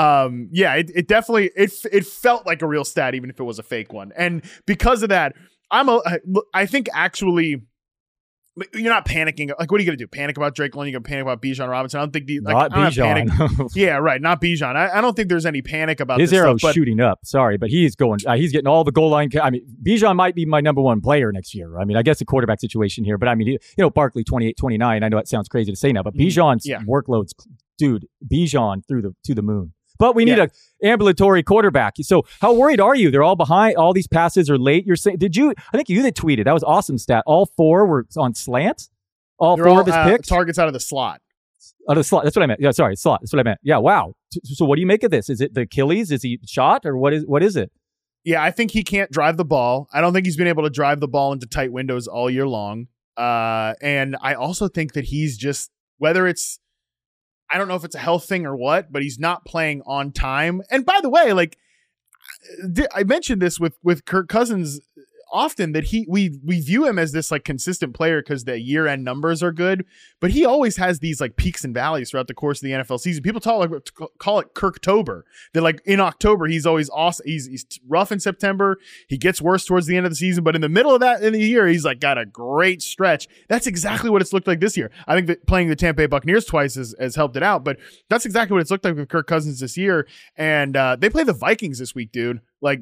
It definitely it felt like a real stat, even if it was a fake one. And because of that, I think actually, you're not panicking. Like, what are you going to do? Panic about Drake London? You're going to panic about Bijan Robinson? I don't think not Bijan. Yeah, right. Not Bijan. I don't think there's any panic about his this arrow's stuff, shooting up. Sorry, but he's going. He's getting all the goal line. I mean, Bijan might be my number 1 player next year. I mean, I guess the quarterback situation here, but I mean, Barkley 28, 29. I know it sounds crazy to say now, but Bijan's workloads, dude. Bijan to the moon. But we need an ambulatory quarterback. So how worried are you? They're all behind. All these passes are late. You're saying, I think you that tweeted. That was awesome stat. All 4 were on slants. All 4 of his picks? Targets out of the slot. Out of the slot. That's what I meant. Yeah, sorry, slot. That's what I meant. Yeah, wow. So what do you make of this? Is it the Achilles? Is he shot, or what is it? Yeah, I think he can't drive the ball. I don't think he's been able to drive the ball into tight windows all year long. And I also think that he's just, whether it's, I don't know if it's a health thing or what, but he's not playing on time. And by the way, like I mentioned this with Kirk Cousins often that we view him as this like consistent player because the year-end numbers are good, but he always has these like peaks and valleys throughout the course of the NFL season. People call it Kirktober. That like in October he's always awesome. He's rough in September. He gets worse towards the end of the season, but in the middle of that in the year he's like got a great stretch. That's exactly what it's looked like this year. I think that playing the Tampa Bay Buccaneers twice has helped it out, but that's exactly what it's looked like with Kirk Cousins this year. And they play the Vikings this week, dude. Like,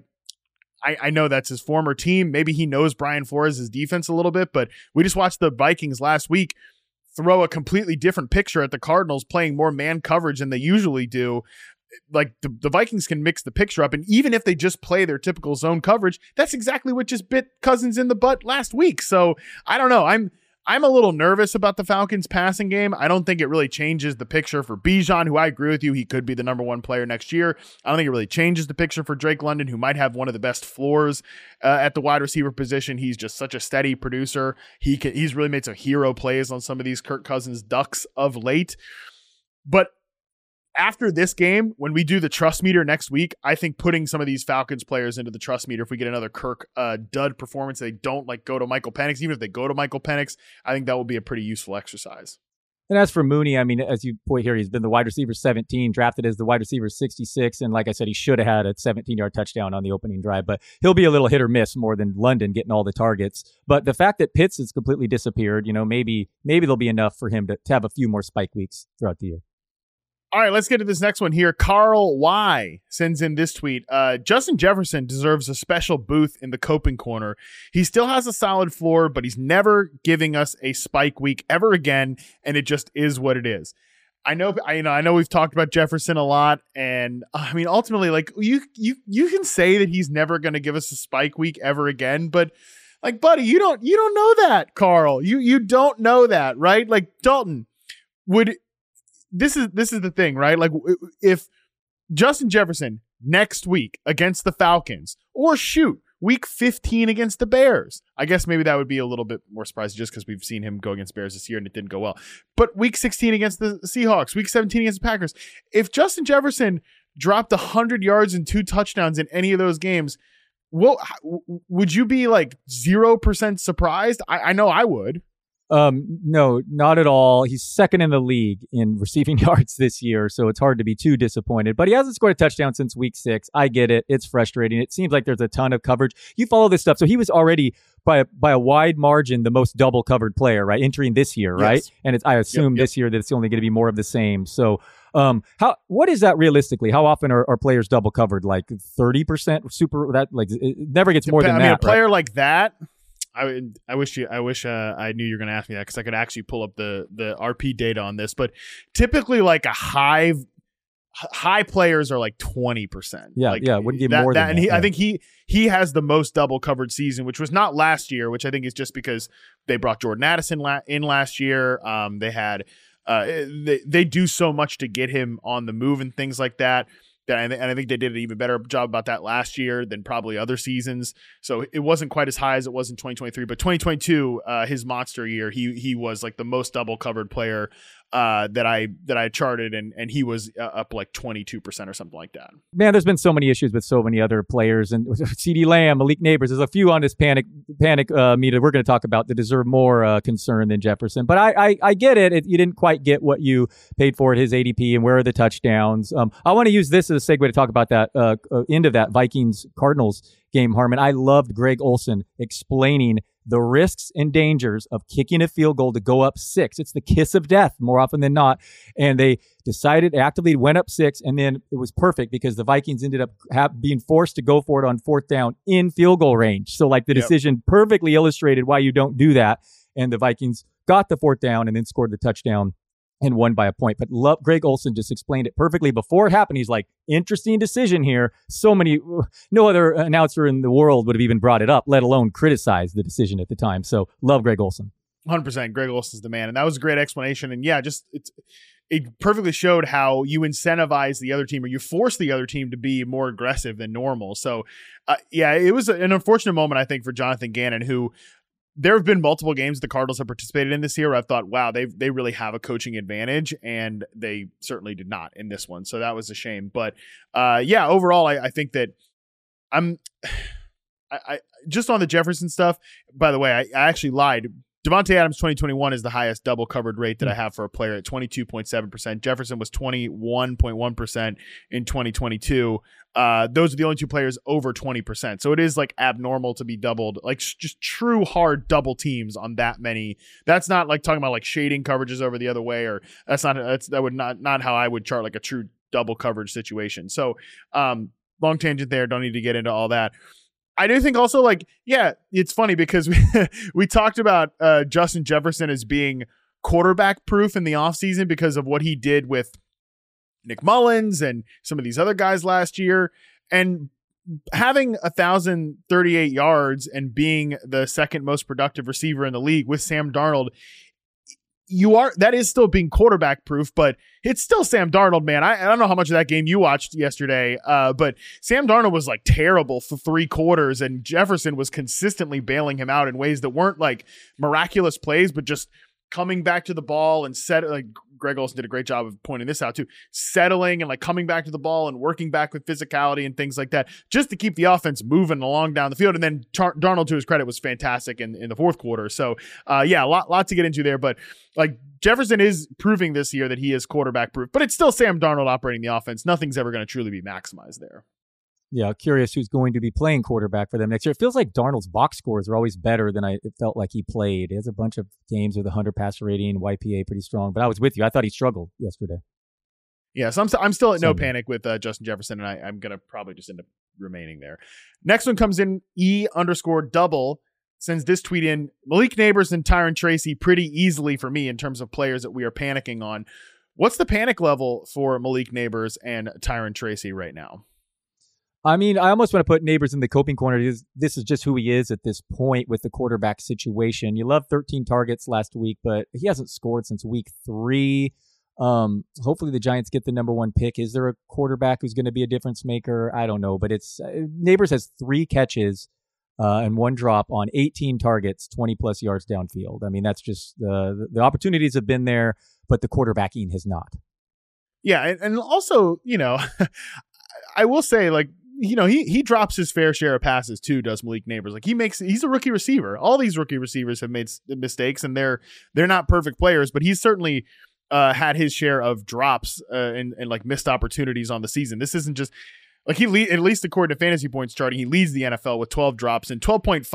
I know that's his former team. Maybe he knows Brian Flores' defense a little bit, but we just watched the Vikings last week throw a completely different picture at the Cardinals, playing more man coverage than they usually do. Like the Vikings can mix the picture up, and even if they just play their typical zone coverage, that's exactly what just bit Cousins in the butt last week. So I don't know. I'm a little nervous about the Falcons passing game. I don't think it really changes the picture for Bijan, who I agree with you. He could be the number one player next year. I don't think it really changes the picture for Drake London, who might have one of the best floors at the wide receiver position. He's just such a steady producer. He's really made some hero plays on some of these Kirk Cousins ducks of late. But after this game, when we do the trust meter next week, I think putting some of these Falcons players into the trust meter, if we get another Kirk dud performance, they don't like go to Michael Penix. Even if they go to Michael Penix, I think that will be a pretty useful exercise. And as for Mooney, I mean, as you point here, he's been the wide receiver 17, drafted as the wide receiver 66. And like I said, he should have had a 17-yard touchdown on the opening drive, but he'll be a little hit or miss more than London getting all the targets. But the fact that Pitts has completely disappeared, maybe there'll be enough for him to have a few more spike weeks throughout the year. All right, let's get to this next one here. Carl Y sends in this tweet. Justin Jefferson deserves a special booth in the coping corner. He still has a solid floor, but he's never giving us a spike week ever again, and it just is what it is. I know we've talked about Jefferson a lot, and I mean, ultimately, like you can say that he's never going to give us a spike week ever again, but like, buddy, you don't know that, Carl. You don't know that, right? Like Dalton would. This is the thing, right? Like if Justin Jefferson next week against the Falcons, or week 15 against the Bears, I guess maybe that would be a little bit more surprising just because we've seen him go against Bears this year and it didn't go well. But week 16 against the Seahawks, week 17 against the Packers, if Justin Jefferson dropped 100 yards and 2 touchdowns in any of those games, would you be like 0% surprised? I know I would. No, not at all. He's second in the league in receiving yards this year, so it's hard to be too disappointed. But he hasn't scored a touchdown since week 6. I get it. It's frustrating. It seems like there's a ton of coverage. You follow this stuff. So he was already by a wide margin the most double covered player, right? Entering this year, right? Yes. And I assume this year that it's only going to be more of the same. So what is that realistically? How often are players double covered? Like 30%? Super? That like it never gets more than that. A player like that. I wish I knew you were going to ask me that because I could actually pull up the RP data on this. But typically, like a high players are like 20%. Yeah, like, wouldn't give more than that. I think he has the most double covered season, which was not last year, which I think is just because they brought Jordan Addison in last year. They had they do so much to get him on the move and things like that. And I think they did an even better job about that last year than probably other seasons. So it wasn't quite as high as it was in 2023, but 2022, his monster year, he was like the most double covered player that I charted, and he was up like 22% or something like that. Man, there's been so many issues with so many other players, and CeeDee Lamb, Malik Neighbors. There's a few on this panic meter we're going to talk about that deserve more concern than Jefferson. But I get it. You didn't quite get what you paid for at his ADP, and where are the touchdowns? I want to use this as a segue to talk about that end of that Vikings-Cardinals game, Harmon. I loved Greg Olsen explaining the risks and dangers of kicking a field goal to go up 6. It's the kiss of death more often than not. And they decided, actively went up 6, and then it was perfect because the Vikings ended up being forced to go for it on 4th down in field goal range. So like the decision perfectly illustrated why you don't do that. And the Vikings got the 4th down and then scored the touchdown and won by a point. But Greg Olsen just explained it perfectly before it happened. He's like, interesting decision here. No other announcer in the world would have even brought it up, let alone criticized the decision at the time. So love Greg Olsen. 100%. Greg Olsen's the man. And that was a great explanation. And yeah, it perfectly showed how you incentivize the other team, or you force the other team to be more aggressive than normal. So it was an unfortunate moment, I think, for Jonathan Gannon, who there have been multiple games the Cardinals have participated in this year where I've thought, wow, they really have a coaching advantage, and they certainly did not in this one. So that was a shame. But overall, I think that I'm I just on the Jefferson stuff, by the way, I actually lied. Devontae Adams 2021 is the highest double covered rate that I have for a player at 22.7%. Jefferson was 21.1% in 2022. Those are the only two players over 20%. So it is like abnormal to be doubled, like just true hard double teams on that many. That's not like talking about like shading coverages over the other way, or that would not how I would chart like a true double coverage situation. So long tangent there. Don't need to get into all that. I do think also, like, yeah, it's funny because we talked about Justin Jefferson as being quarterback proof in the offseason because of what he did with Nick Mullins and some of these other guys last year. And having 1,038 yards and being the second most productive receiver in the league with Sam Darnold, that is still being quarterback proof, but it's still Sam Darnold, man. I don't know how much of that game you watched yesterday, but Sam Darnold was like terrible for 3 quarters, and Jefferson was consistently bailing him out in ways that weren't like miraculous plays, but just coming back to the ball and like Greg Olsen did a great job of pointing this out too, settling and like coming back to the ball and working back with physicality and things like that, just to keep the offense moving along down the field. And then Darnold, to his credit, was fantastic in the fourth quarter. So yeah, a lot to get into there, but like Jefferson is proving this year that he is quarterback proof, but it's still Sam Darnold operating the offense. Nothing's ever going to truly be maximized there. Yeah, curious who's going to be playing quarterback for them next year. It feels like Darnold's box scores are always better than it felt like he played. He has a bunch of games with 100 passer rating, YPA pretty strong. But I was with you. I thought he struggled yesterday. Yeah, so I'm still at no panic with Justin Jefferson, and I'm going to probably just end up remaining there. Next one comes in E_double. Sends this tweet in: Malik Nabers and Tyron Tracy pretty easily for me in terms of players that we are panicking on. What's the panic level for Malik Nabers and Tyron Tracy right now? I mean, I almost want to put Nabers in the coping corner. This is just who he is at this point with the quarterback situation. You love 13 targets last week, but he hasn't scored since week 3. Hopefully the Giants get the number 1 pick. Is there a quarterback who's going to be a difference maker? I don't know, but it's Nabers has 3 catches and 1 drop on 18 targets, 20 plus yards downfield. I mean, that's just the opportunities have been there, but the quarterbacking has not. Yeah. And also, I will say, like, he drops his fair share of passes too, does Malik Nabers. Like he's a rookie receiver. All these rookie receivers have made mistakes, and they're not perfect players, but he's certainly had his share of drops and like missed opportunities on the season. This isn't just like at least according to Fantasy Points charting, he leads the NFL with 12 drops, and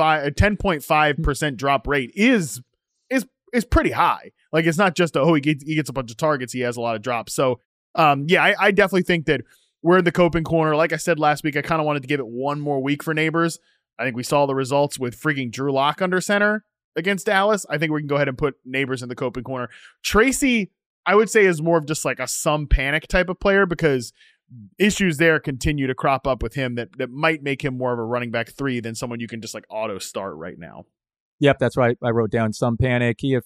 10.5% drop rate is pretty high. Like it's not just he gets a bunch of targets. He has a lot of drops. So yeah, I definitely think that we're in the coping corner. Like I said last week, I kind of wanted to give it one more week for Nabers. I think we saw the results with freaking Drew Lock under center against Dallas. I think we can go ahead and put Nabers in the coping corner. Tracy, I would say, is more of just like a some panic type of player because issues there continue to crop up with him that might make him more of a running back 3 than someone you can just like auto start right now. Yep, that's right. I wrote down some panic. He had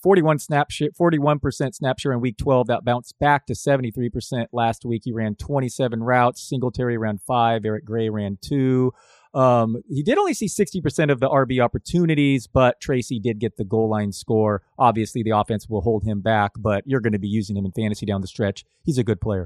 41% snap share in week 12. That bounced back to 73% last week. He ran 27 routes. Singletary ran 5. Eric Gray ran 2. He did only see 60% of the RB opportunities, but Tracy did get the goal line score. Obviously, the offense will hold him back, but you're going to be using him in fantasy down the stretch. He's a good player.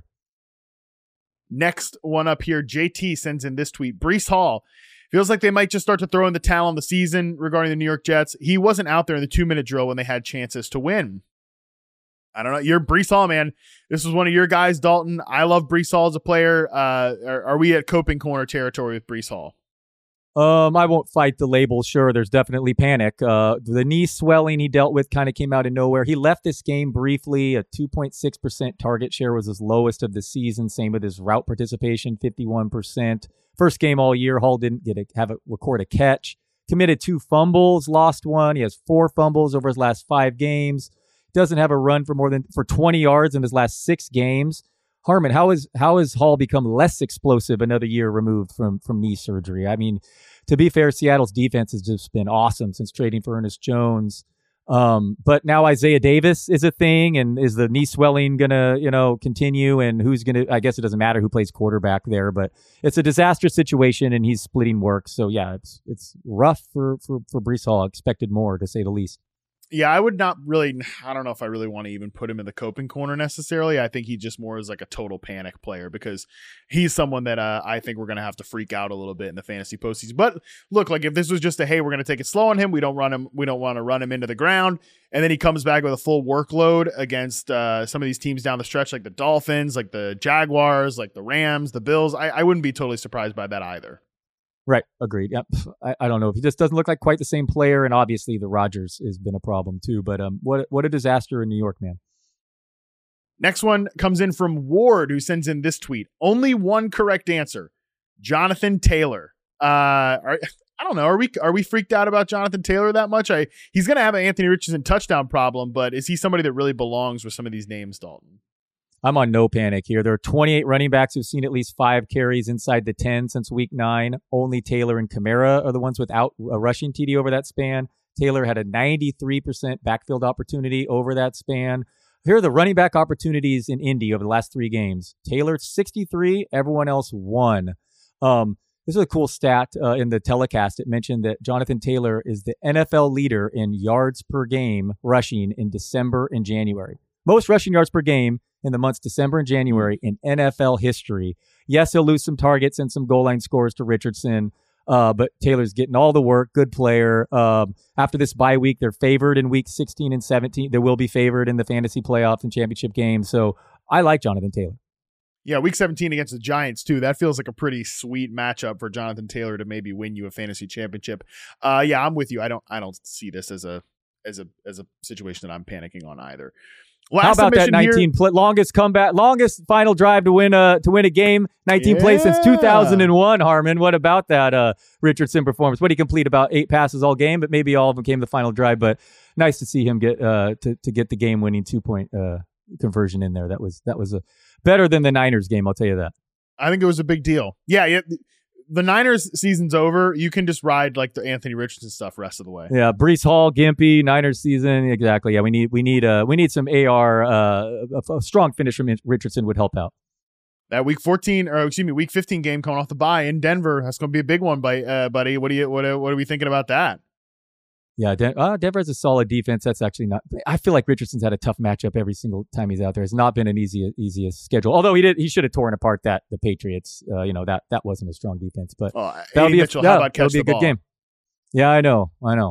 Next one up here, JT sends in this tweet. Breece Hall. Feels like they might just start to throw in the towel on the season regarding the New York Jets. He wasn't out there in the 2-minute drill when they had chances to win. I don't know. You're Breece Hall, man. This was one of your guys, Dalton. I love Breece Hall as a player. Are we at coping corner territory with Breece Hall? I won't fight the label. Sure, there's definitely panic. The knee swelling he dealt with kind of came out of nowhere. He left this game briefly. A 2.6% target share was his lowest of the season. Same with his route participation, 51%. First game all year, Hall didn't record a catch. Committed 2 fumbles, lost 1. He has 4 fumbles over his last 5 games. Doesn't have a run for 20 yards in his last 6 games. Harmon, how has Hall become less explosive another year removed from knee surgery? I mean, to be fair, Seattle's defense has just been awesome since trading for Ernest Jones. But now Isaiah Davis is a thing, and is the knee swelling gonna, continue? And who's gonna? I guess it doesn't matter who plays quarterback there, but it's a disastrous situation, and he's splitting work. So yeah, it's rough for Breece Hall. Expected more, to say the least. Yeah, I would not really. I don't know if I really want to even put him in the coping corner necessarily. I think he just more is like a total panic player because he's someone that I think we're going to have to freak out a little bit in the fantasy postseason. But look, like if this was just hey, we're going to take it slow on him. We don't want to run him into the ground. And then he comes back with a full workload against some of these teams down the stretch, like the Dolphins, like the Jaguars, like the Rams, the Bills. I wouldn't be totally surprised by that either. Right. Agreed. Yep. I don't know. He just doesn't look like quite the same player. And obviously the Rodgers has been a problem too. But what a disaster in New York, man. Next one comes in from Ward, who sends in this tweet. Only one correct answer. Jonathan Taylor. I don't know. Are we freaked out about Jonathan Taylor that much? He's going to have an Anthony Richardson touchdown problem, but is he somebody that really belongs with some of these names, Dalton? I'm on no panic here. There are 28 running backs who've seen at least 5 carries inside the 10 since week 9. Only Taylor and Kamara are the ones without a rushing TD over that span. Taylor had a 93% backfield opportunity over that span. Here are the running back opportunities in Indy over the last 3 games. Taylor 63, everyone else 1. This is a cool stat in the telecast. It mentioned that Jonathan Taylor is the NFL leader in yards per game rushing in December and January. Most rushing yards per game in the months December and January in NFL history. Yes, he'll lose some targets and some goal line scores to Richardson, but Taylor's getting all the work. Good player. After this bye week, they're favored in week 16 and 17. They will be favored in the fantasy playoffs and championship games. So I like Jonathan Taylor. Yeah, week 17 against the Giants, too. That feels like a pretty sweet matchup for Jonathan Taylor to maybe win you a fantasy championship. Yeah, I'm with you. I don't see this as a situation that I'm panicking on either. How about that 19 longest comeback, longest final drive to win a game, 19 plays since 2001, Harmon. What about that Richardson performance? What did he complete? About 8 passes all game, but maybe all of them came the final drive. But nice to see him get to get the game winning 2-point conversion in there. That was better than the Niners game, I'll tell you that. I think it was a big deal. Yeah. The Niners season's over. You can just ride like the Anthony Richardson stuff rest of the way. Yeah, Breece Hall, Gimpy, Niners season, exactly. Yeah, we need some AR. A strong finish from Richardson would help out. That week 15 game coming off the bye in Denver. That's going to be a big one, buddy. What are we thinking about that? Yeah, Denver has a solid defense. That's actually not. I feel like Richardson's had a tough matchup every single time he's out there. It's not been an easiest schedule. Although he should have torn apart the Patriots. That wasn't a strong defense. But that'll be a good game. Yeah, I know.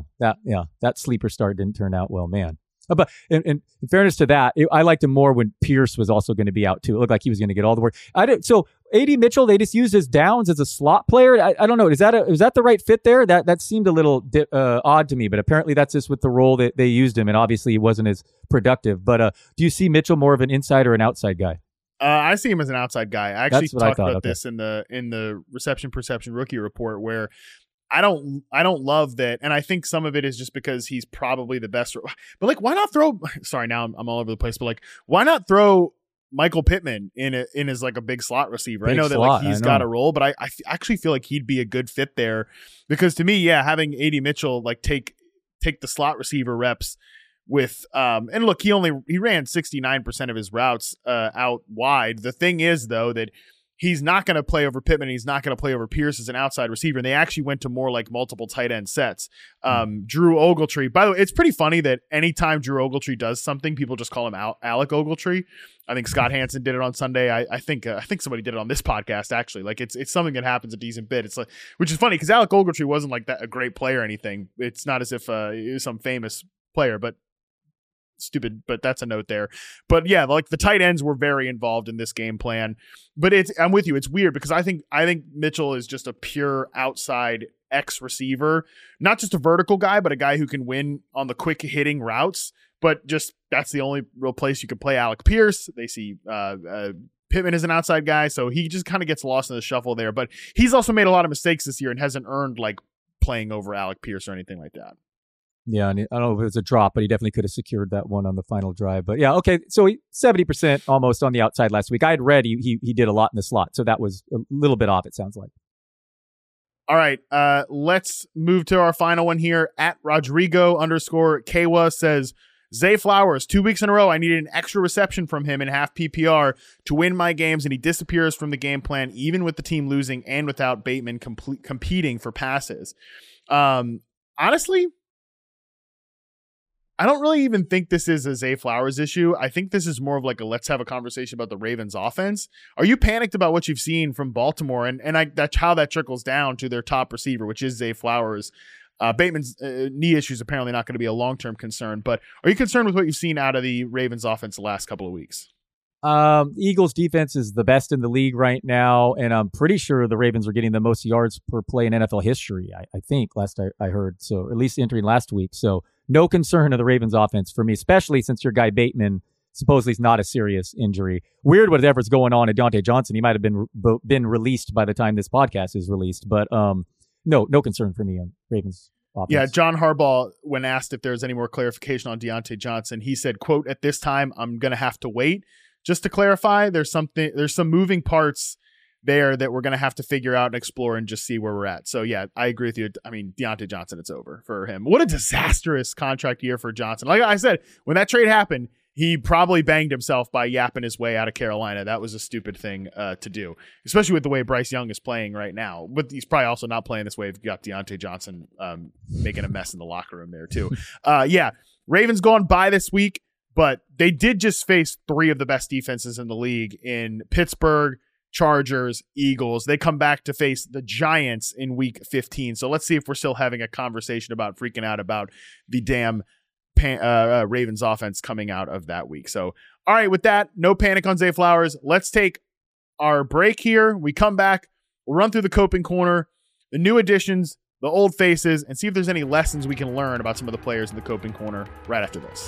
That sleeper start didn't turn out well, man. But in fairness to that, I liked him more when Pierce was also going to be out too. It looked like he was going to get all the work. So A.D. Mitchell, they just used his downs as a slot player. I don't know. Is that the right fit there? That seemed a little odd to me, but apparently that's just with the role that they used him, and obviously he wasn't as productive. But do you see Mitchell more of an inside or an outside guy? I see him as an outside guy. I actually talked about this in the reception perception rookie report where I don't love that, and I think some of it is just because he's probably the best. But like, why not throw? Sorry, now I'm all over the place. But like, why not throw Michael Pittman in as like a big slot receiver? I know that like he's got a role, but I actually feel like he'd be a good fit there because to me, yeah, having A.D. Mitchell like take the slot receiver reps with and look, he ran 69% of his routes out wide. The thing is though that he's not going to play over Pittman. He's not going to play over Pierce as an outside receiver. And they actually went to more like multiple tight end sets. Drew Ogletree, by the way, it's pretty funny that anytime Drew Ogletree does something, people just call him Alec Ogletree. I think Scott Hansen did it on Sunday. I think somebody did it on this podcast actually. Like it's something that happens a decent bit. It's like, which is funny because Alec Ogletree wasn't like that a great player or anything. It's not as if he was some famous player, but stupid, but that's a note there. But yeah, like the tight ends were very involved in this game plan. But I'm with you. It's weird because I think Mitchell is just a pure outside X receiver, not just a vertical guy, but a guy who can win on the quick hitting routes. But just that's the only real place you could play Alec Pierce. They see Pittman is an outside guy, so he just kind of gets lost in the shuffle there. But he's also made a lot of mistakes this year and hasn't earned like playing over Alec Pierce or anything like that. Yeah, and I don't know if it was a drop, but he definitely could have secured that one on the final drive. But yeah, okay, so 70% almost on the outside last week. I had read he did a lot in the slot, so that was a little bit off, it sounds like. All right, let's move to our final one here. At Rodrigo_Kawa says, Zay Flowers, 2 weeks in a row, I needed an extra reception from him in half PPR to win my games, and he disappears from the game plan, even with the team losing and without Bateman competing for passes. Honestly, I don't really even think this is a Zay Flowers issue. I think this is more of like a let's have a conversation about the Ravens offense. Are you panicked about what you've seen from Baltimore? And that's how that trickles down to their top receiver, which is Zay Flowers. Bateman's knee issue is apparently not going to be a long-term concern, but are you concerned with what you've seen out of the Ravens offense the last couple of weeks? Eagles defense is the best in the league right now, and I'm pretty sure the Ravens are getting the most yards per play in NFL history, I think, last I heard. So at least entering last week. So no concern of the Ravens offense for me, especially since your guy Bateman supposedly is not a serious injury. Weird whatever's going on at Diontae Johnson. He might have been released by the time this podcast is released, but no concern for me on Ravens offense. Yeah, John Harbaugh, when asked if there's any more clarification on Diontae Johnson, he said, quote, "At this time, I'm going to have to wait." Just to clarify, there's some moving parts there that we're going to have to figure out and explore and just see where we're at. So yeah, I agree with you. I mean, Diontae Johnson, it's over for him. What a disastrous contract year for Johnson. Like I said, when that trade happened, he probably banged himself by yapping his way out of Carolina. That was a stupid thing to do, especially with the way Bryce Young is playing right now. But he's probably also not playing this way if you got Diontae Johnson making a mess in the locker room there too. Yeah, Ravens going by this week. But they did just face three of the best defenses in the league in Pittsburgh, Chargers, Eagles. They come back to face the Giants in week 15. So let's see if we're still having a conversation about freaking out about the damn Ravens offense coming out of that week. So, all right, with that, no panic on Zay Flowers. Let's take our break here. We come back. We'll run through the coping corner, the new additions, the old faces, and see if there's any lessons we can learn about some of the players in the coping corner right after this.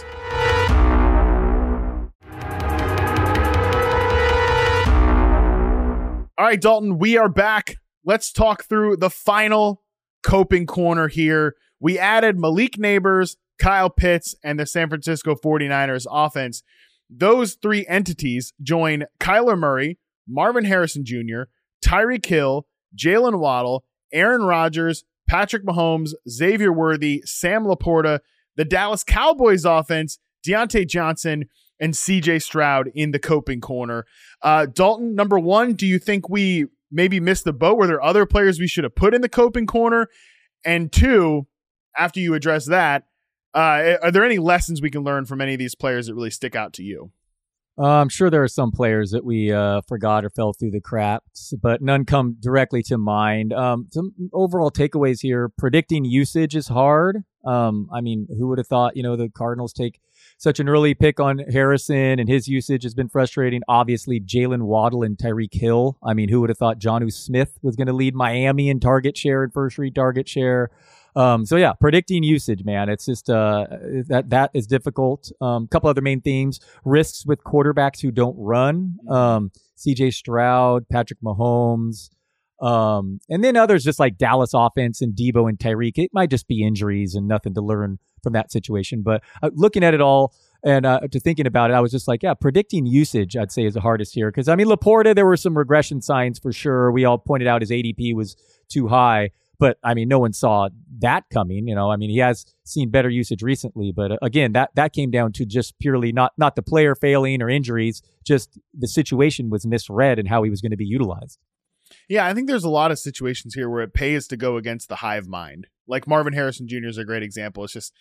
All right, Dalton, we are back. Let's talk through the final coping corner here. We added Malik Nabers, Kyle Pitts, and the San Francisco 49ers offense. Those three entities join Kyler Murray, Marvin Harrison Jr., Tyreek Hill, Jalen Waddle, Aaron Rodgers, Patrick Mahomes, Xavier Worthy, Sam Laporta, the Dallas Cowboys offense, Diontae Johnson, and CJ Stroud in the coping corner. Dalton, number one, do you think we maybe missed the boat? Were there other players we should have put in the coping corner? And two, after you address that, are there any lessons we can learn from any of these players that really stick out to you? I'm sure there are some players that we forgot or fell through the cracks, but none come directly to mind. Some overall takeaways here. Predicting usage is hard. I mean, who would have thought, the Cardinals take such an early pick on Harrison, and his usage has been frustrating. Obviously, Jalen Waddle and Tyreek Hill. I mean, who would have thought Jonnu Smith was going to lead Miami in target share and first read target share? So yeah, predicting usage, man, it's just that is difficult. Couple other main themes: risks with quarterbacks who don't run. CJ Stroud, Patrick Mahomes, and then others just like Dallas offense and Debo and Tyreek. It might just be injuries and nothing to learn from that situation. But looking at it all and to thinking about it, I was just like, yeah, predicting usage, I'd say, is the hardest here. Because, I mean, Laporta, there were some regression signs for sure. We all pointed out his ADP was too high. But, I mean, no one saw that coming. I mean, he has seen better usage recently. But, again, that came down to just purely not the player failing or injuries, just the situation was misread and how he was going to be utilized. Yeah, I think there's a lot of situations here where it pays to go against the hive mind. Like Marvin Harrison Jr. is a great example. It's just,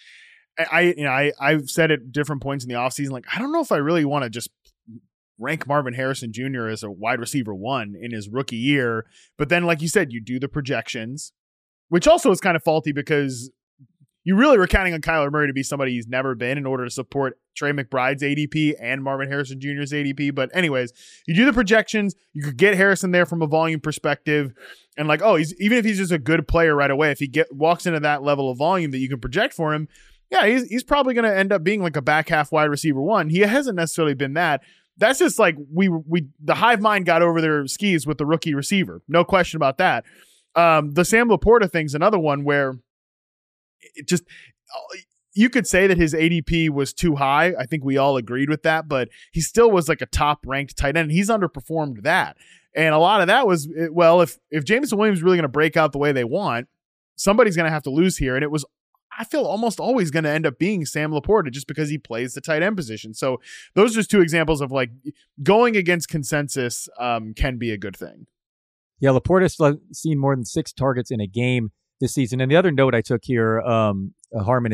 I've said at different points in the offseason, like, I don't know if I really want to just rank Marvin Harrison Jr. as a wide receiver 1 in his rookie year. But then, like you said, you do the projections, which also is kind of faulty because you really were counting on Kyler Murray to be somebody he's never been in order to support Trey McBride's ADP and Marvin Harrison Jr.'s ADP. But anyways, you do the projections. You could get Harrison there from a volume perspective. And like, even if he's just a good player right away, if he walks into that level of volume that you can project for him, yeah, he's probably going to end up being like a back half wide receiver 1. He hasn't necessarily been that. That's just like the hive mind got over their skis with the rookie receiver. No question about that. The Sam Laporta thing's another one where it just, you could say that his ADP was too high. I think we all agreed with that, but he still was like a top ranked tight end. He's underperformed that. And a lot of that was, well, if Jameson Williams is really going to break out the way they want, somebody's going to have to lose here. And it was, I feel, almost always going to end up being Sam Laporta just because he plays the tight end position. So those are just two examples of like going against consensus can be a good thing. Yeah, Laporta's seen more than 6 targets in a game this season. And the other note I took here, Harmon, is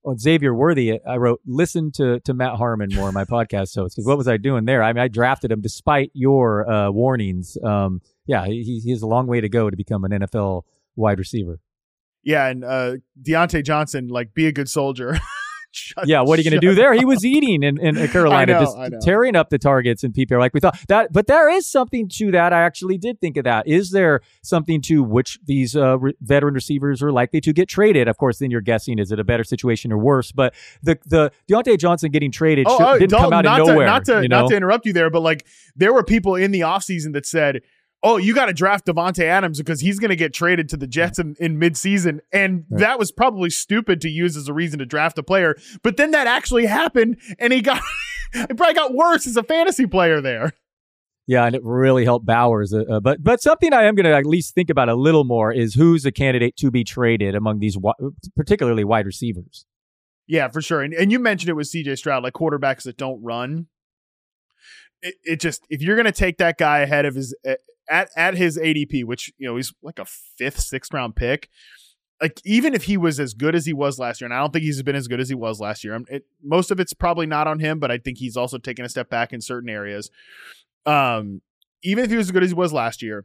on Xavier Worthy, I wrote, listen to Matt Harmon more, my podcast host, because what was I doing there? I mean, I drafted him despite your warnings. He has a long way to go to become an NFL wide receiver. Yeah, and Deontay Johnson, like, be a good soldier. What are you going to do there? He was eating in Carolina, I know. tearing up the targets in PPR like we thought. But there is something to that. I actually did think of that. Is there something to which these veteran receivers are likely to get traded? Of course, then you're guessing, is it a better situation or worse? But the Deontay Johnson getting traded didn't come out of nowhere. Not to interrupt you there, but like there were people in the offseason that said, oh, you got to draft Devontae Adams because he's going to get traded to the Jets in midseason. And that was probably stupid to use as a reason to draft a player. But then that actually happened, and he probably got worse as a fantasy player there. Yeah, and it really helped Bowers. But something I am going to at least think about a little more is who's a candidate to be traded among these, particularly wide receivers. Yeah, for sure. And you mentioned it with CJ Stroud, like quarterbacks that don't run. It just, if you're going to take that guy ahead of his at his ADP, which, you know, he's like a 5th, 6th round pick, like even if he was as good as he was last year, and I don't think he's been as good as he was last year, most of it's probably not on him, but I think he's also taken a step back in certain areas. Even if he was as good as he was last year,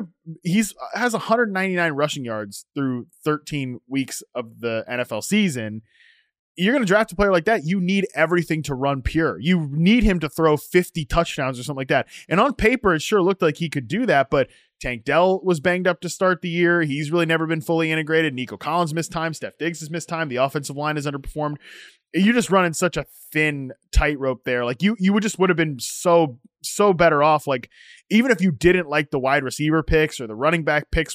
has 199 rushing yards through 13 weeks of the NFL season. You're going to draft a player like that, you need everything to run pure. You need him to throw 50 touchdowns or something like that. And on paper, it sure looked like he could do that, but Tank Dell was banged up to start the year. He's really never been fully integrated. Nico Collins missed time. Steph Diggs has missed time. The offensive line has underperformed. You're just running such a thin tightrope there. Like you would have been so better off. Like even if you didn't like the wide receiver picks or the running back picks,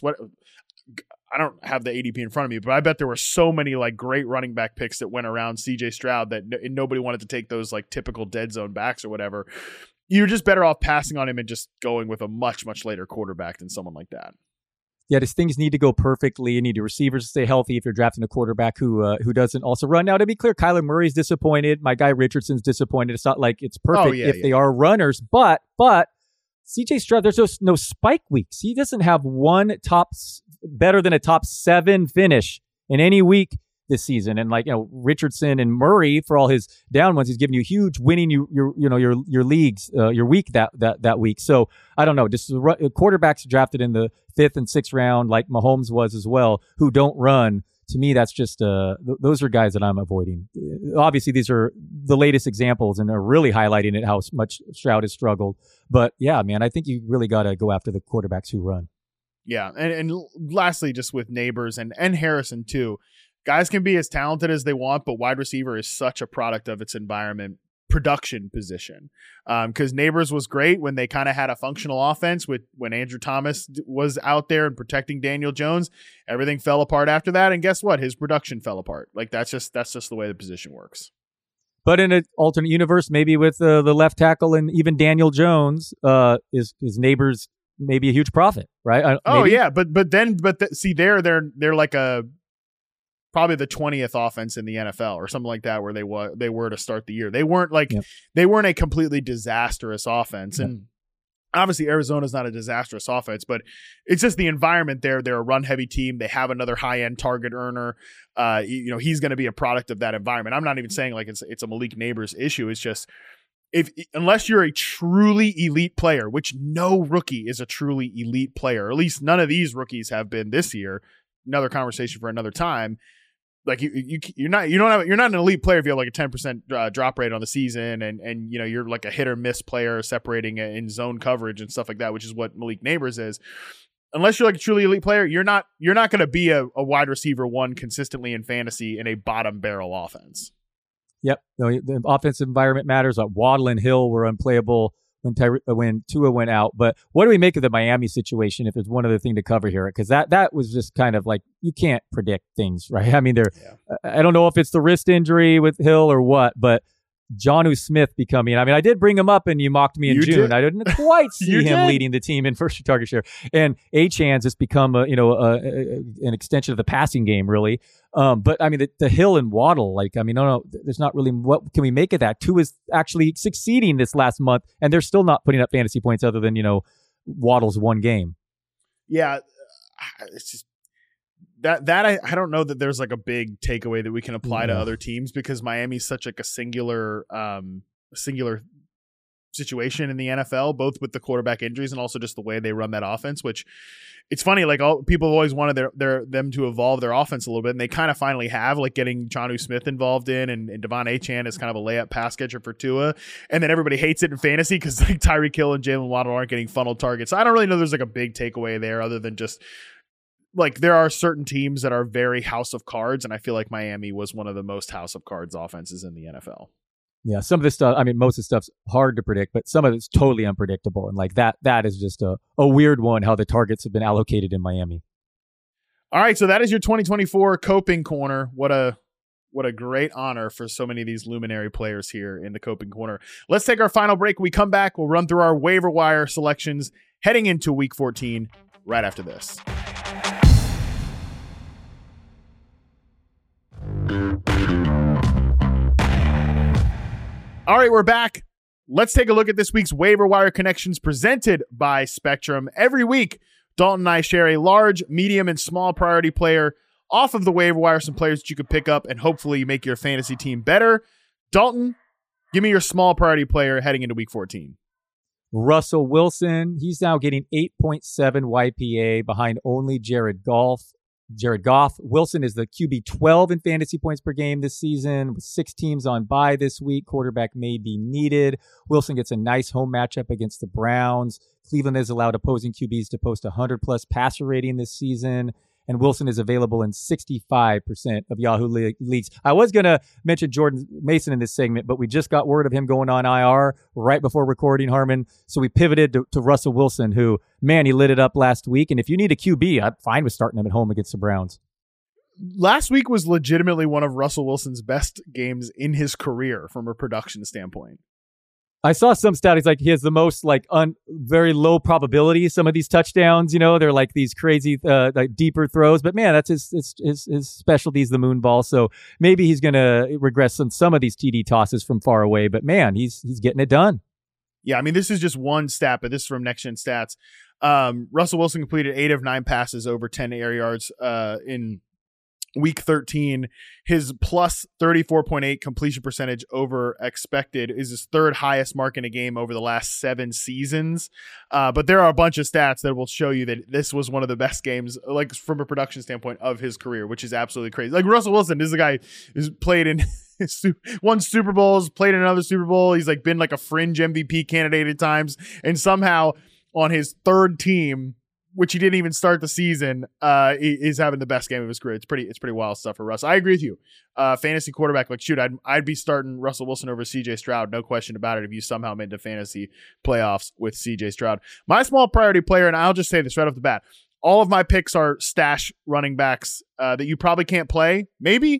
I don't have the ADP in front of me, but I bet there were so many like great running back picks that went around CJ Stroud that nobody wanted to take those like typical dead zone backs or whatever. You're just better off passing on him and just going with a much, much later quarterback than someone like that. Yeah, these things need to go perfectly. You need your receivers to stay healthy if you're drafting a quarterback who doesn't also run. Now, to be clear, Kyler Murray's disappointed. My guy Richardson's disappointed. It's not like it's perfect they are runners, but CJ Stroud, there's no spike weeks. He doesn't have one better than a top 7 finish in any week this season. And like, you know, Richardson and Murray, for all his down ones, he's giving you huge, winning your leagues, your week that week. So I don't know, just quarterbacks drafted in the 5th and 6th round, like Mahomes was as well, who don't run. To me, that's just those are guys that I'm avoiding. Obviously, these are the latest examples, and they're really highlighting it how much Stroud has struggled. But yeah, man, I think you really got to go after the quarterbacks who run. Yeah, and lastly, just with Neighbors and Harrison too, guys can be as talented as they want, but wide receiver is such a product of its environment, production position. Because Neighbors was great when they kind of had a functional offense when Andrew Thomas was out there and protecting Daniel Jones. Everything fell apart after that, and guess what? His production fell apart. Like that's just the way the position works. But in an alternate universe, maybe with the left tackle and even Daniel Jones, his Neighbors maybe a huge profit, right? Yeah, they're like probably the 20th offense in the NFL or something like that, where they were to start the year. They weren't they weren't a completely disastrous offense, and obviously Arizona's not a disastrous offense, but it's just the environment there. They're a run heavy team. They have another high end target earner. He's going to be a product of that environment. I'm not even saying like it's a Malik Neighbors issue. It's just unless you're a truly elite player, which no rookie is a truly elite player, or at least none of these rookies have been this year. Another conversation for another time. Like you're not an elite player if you have like a 10% drop rate on the season, and you're like a hit or miss player separating in zone coverage and stuff like that, which is what Malik Neighbors is. Unless you're like a truly elite player, you're not going to be a wide receiver one consistently in fantasy in a bottom barrel offense. Yep, the offensive environment matters. Waddle and Hill were unplayable when Tua went out. But what do we make of the Miami situation, if there's one other thing to cover here? Because that was just kind of like, you can't predict things, right? I mean, I don't know if it's the wrist injury with Hill or what, but Jonnu Smith I did bring him up and you mocked me in June. I didn't quite see him leading the team in first target share. And Achane has become an extension of the passing game, really. But I mean, the Hill and Waddle, there's not really, what can we make of that? Tua is actually succeeding this last month, and they're still not putting up fantasy points other than, Waddle's one game. Yeah. It's just, I don't know that there's like a big takeaway that we can apply to other teams, because Miami's such like a singular situation in the NFL, both with the quarterback injuries and also just the way they run that offense, which it's funny, like all people have always wanted them to evolve their offense a little bit, and they kind of finally have, like getting Jonnu Smith involved and Devon Achane is kind of a layup pass catcher for Tua, and then everybody hates it in fantasy because like Tyreek Hill and Jalen Waddle aren't getting funneled targets. So I don't really know there's like a big takeaway there, other than just like there are certain teams that are very house of cards, and I feel like Miami was one of the most house of cards offenses in the NFL. Yeah, some of this stuff, I mean, most of the stuff's hard to predict, but some of it's totally unpredictable. And like that is just a weird one, how the targets have been allocated in Miami. All right, so that is your 2024 Coping Corner. What a great honor for so many of these luminary players here in the Coping Corner. Let's take our final break. When we come back, we'll run through our waiver wire selections heading into Week 14 right after this. All right, we're back. Let's take a look at this week's waiver wire connections presented by Spectrum. Every week, Dalton and I share a large, medium, and small priority player off of the waiver wire, some players that you could pick up and hopefully make your fantasy team better. Dalton, give me your small priority player heading into Week 14. Russell Wilson. He's now getting 8.7 YPA behind only Jared Goff. Wilson is the QB 12 in fantasy points per game this season, with 6 teams on bye this week. Quarterback may be needed. Wilson gets a nice home matchup against the Browns. Cleveland has allowed opposing QBs to post 100-plus passer rating this season, and Wilson is available in 65% of Yahoo leagues. I was going to mention Jordan Mason in this segment, but we just got word of him going on IR right before recording, Harmon. So we pivoted to Russell Wilson, who, man, he lit it up last week. And if you need a QB, I'm fine with starting him at home against the Browns. Last week was legitimately one of Russell Wilson's best games in his career from a production standpoint. I saw some stat. He's like, he has the most like very low probability. Some of these touchdowns, they're like these crazy, like deeper throws. But man, that's his specialty is the moon ball. So maybe he's going to regress some of these TD tosses from far away. But man, he's getting it done. Yeah, I mean, this is just one stat, but this is from Next Gen Stats. Russell Wilson completed 8 of 9 passes over 10 air yards in Week 13. His plus 34.8 completion percentage over expected is his third highest mark in a game over the last 7 seasons. But there are a bunch of stats that will show you that this was one of the best games, like from a production standpoint, of his career, which is absolutely crazy. Like Russell Wilson, this is a guy who's played in won Super Bowls, played in another Super Bowl. He's like been like a fringe MVP candidate at times, and somehow on his third team, which he didn't even start the season, is having the best game of his career. It's pretty wild stuff for Russ. I agree with you. Fantasy quarterback, like shoot, I'd be starting Russell Wilson over CJ Stroud, no question about it, if you somehow made the fantasy playoffs with CJ Stroud. My small priority player, and I'll just say this right off the bat, all of my picks are stash running backs that you probably can't play. Maybe,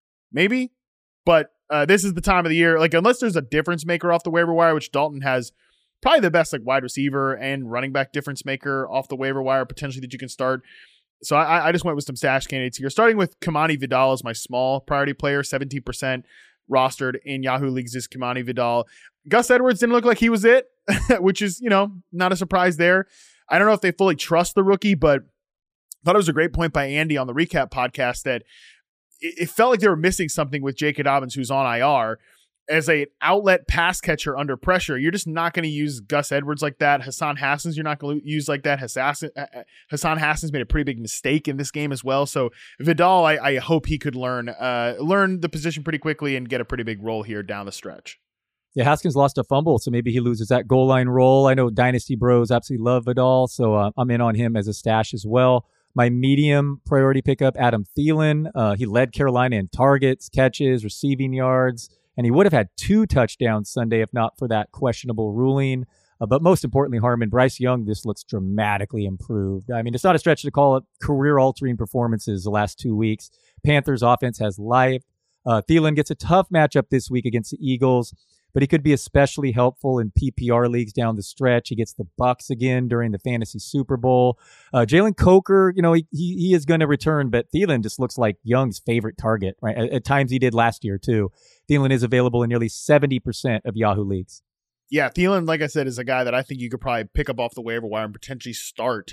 but this is the time of the year. Like unless there's a difference maker off the waiver wire, which Dalton has. Probably the best like wide receiver and running back difference maker off the waiver wire potentially that you can start. So I just went with some stash candidates here. Starting with Kimani Vidal as my small priority player, 17% rostered in Yahoo leagues is Kimani Vidal. Gus Edwards didn't look like he was it, which is, not a surprise there. I don't know if they fully trust the rookie, but I thought it was a great point by Andy on the recap podcast that it felt like they were missing something with J.K. Dobbins, who's on IR. As an outlet pass catcher under pressure, you're just not going to use Gus Edwards like that. Hassan Hassans, you're not going to use like that. Hassan Hassans made a pretty big mistake in this game as well. So Vidal, I hope he could learn the position pretty quickly and get a pretty big role here down the stretch. Yeah, Haskins lost a fumble, so maybe he loses that goal line role. I know Dynasty Bros absolutely love Vidal, so I'm in on him as a stash as well. My medium priority pickup, Adam Thielen. He led Carolina in targets, catches, receiving yards. And he would have had 2 touchdowns Sunday if not for that questionable ruling. But most importantly, Harmon, Bryce Young, this looks dramatically improved. I mean, it's not a stretch to call it career-altering performances the last 2 weeks. Panthers offense has life. Thielen gets a tough matchup this week against the Eagles, but he could be especially helpful in PPR leagues down the stretch. He gets the Bucs again during the fantasy Super Bowl. Jalen Coker, he is going to return, but Thielen just looks like Young's favorite target, right? At times he did last year too. Thielen is available in nearly 70% of Yahoo leagues. Yeah, Thielen, like I said, is a guy that I think you could probably pick up off the waiver wire and potentially start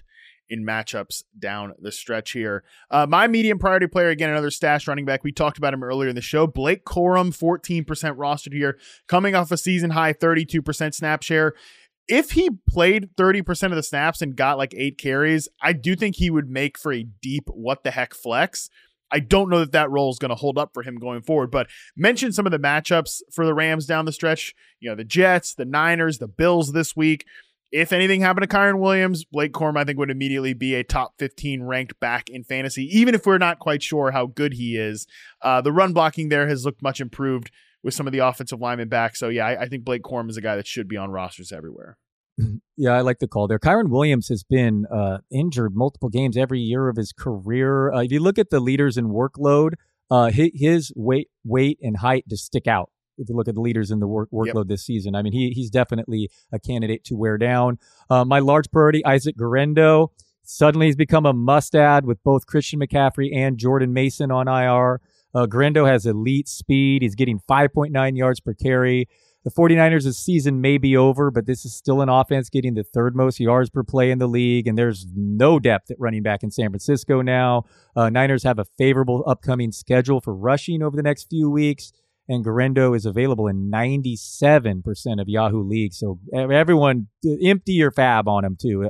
in matchups down the stretch here. My medium priority player, again, another stash running back. We talked about him earlier in the show. Blake Corum, 14% rostered here, coming off a season high 32% snap share. If he played 30% of the snaps and got like 8 carries, I do think he would make for a deep what the heck flex. I don't know that role is going to hold up for him going forward, but mention some of the matchups for the Rams down the stretch. The Jets, the Niners, the Bills this week. If anything happened to Kyren Williams, Blake Corum, I think, would immediately be a top 15 ranked back in fantasy, even if we're not quite sure how good he is. The run blocking there has looked much improved with some of the offensive linemen back. So, yeah, I think Blake Corum is a guy that should be on rosters everywhere. Yeah, I like the call there. Kyren Williams has been injured multiple games every year of his career. If you look at the leaders in workload, his weight and height just stick out. If you look at the leaders in the workload this season, I mean, he's definitely a candidate to wear down. My large priority, Isaac Guerendo. Suddenly he's become a must-add with both Christian McCaffrey and Jordan Mason on IR. Guerendo has elite speed. He's getting 5.9 yards per carry. The 49ers' season may be over, but this is still an offense getting the third most yards per play in the league, and there's no depth at running back in San Francisco now. Niners have a favorable upcoming schedule for rushing over the next few weeks, and Guerendo is available in 97% of Yahoo leagues. So everyone, empty your fab on him too,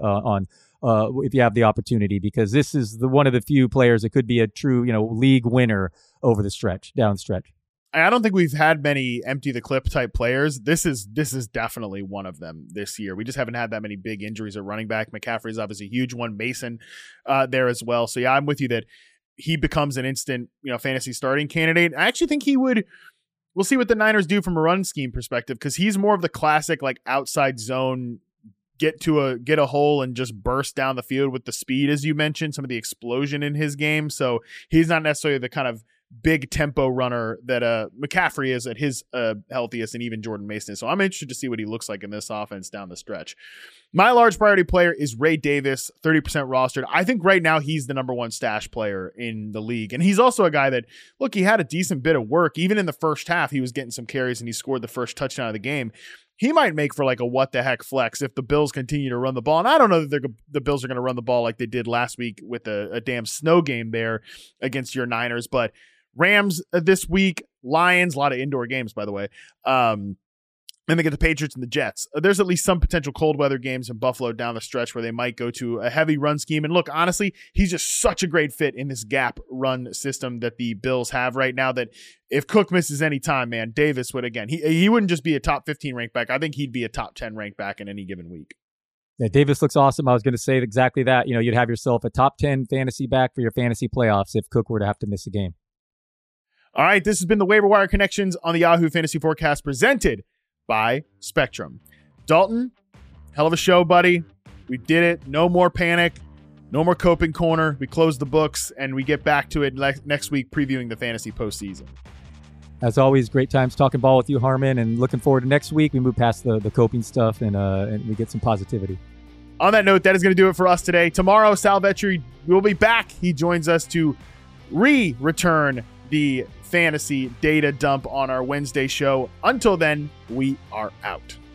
if you have the opportunity, because this is one of the few players that could be a true, league winner over the stretch, down the stretch. I don't think we've had many empty the clip type players. This is definitely one of them this year. We just haven't had that many big injuries at running back. McCaffrey is obviously a huge one. Mason there as well. So yeah, I'm with you that he becomes an instant, fantasy starting candidate. I actually think he would. We'll see what the Niners do from a run scheme perspective, because he's more of the classic like outside zone, get a hole and just burst down the field with the speed, as you mentioned, some of the explosion in his game. So he's not necessarily the kind of big tempo runner that McCaffrey is at his healthiest, and even Jordan Mason is. So I'm interested to see what he looks like in this offense down the stretch. My large priority player is Ray Davis, 30% rostered. I think right now he's the number one stash player in the league. And he's also a guy that, look, he had a decent bit of work. Even in the first half, he was getting some carries and he scored the first touchdown of the game. He might make for like a what the heck flex if the Bills continue to run the ball. And I don't know that the Bills are going to run the ball like they did last week with a damn snow game there against your Niners. But Rams this week, Lions, a lot of indoor games, by the way. Then they get the Patriots and the Jets. There's at least some potential cold weather games in Buffalo down the stretch where they might go to a heavy run scheme. And look, honestly, he's just such a great fit in this gap run system that the Bills have right now, that if Cook misses any time, man, Davis would again. He wouldn't just be a top 15 ranked back. I think he'd be a top 10 ranked back in any given week. Yeah, Davis looks awesome. I was going to say exactly that. You'd have yourself a top 10 fantasy back for your fantasy playoffs if Cook were to have to miss a game. All right, this has been the Waiver Wire Connections on the Yahoo Fantasy Forecast presented by Spectrum. Dalton, hell of a show, buddy. We did it. No more panic. No more coping corner. We close the books, and we get back to it next week previewing the fantasy postseason. As always, great times talking ball with you, Harmon, and looking forward to next week. We move past the coping stuff and we get some positivity. On that note, that is going to do it for us today. Tomorrow, Sal Vetri will be back. He joins us to return the fantasy data dump on our Wednesday show. Until then, we are out.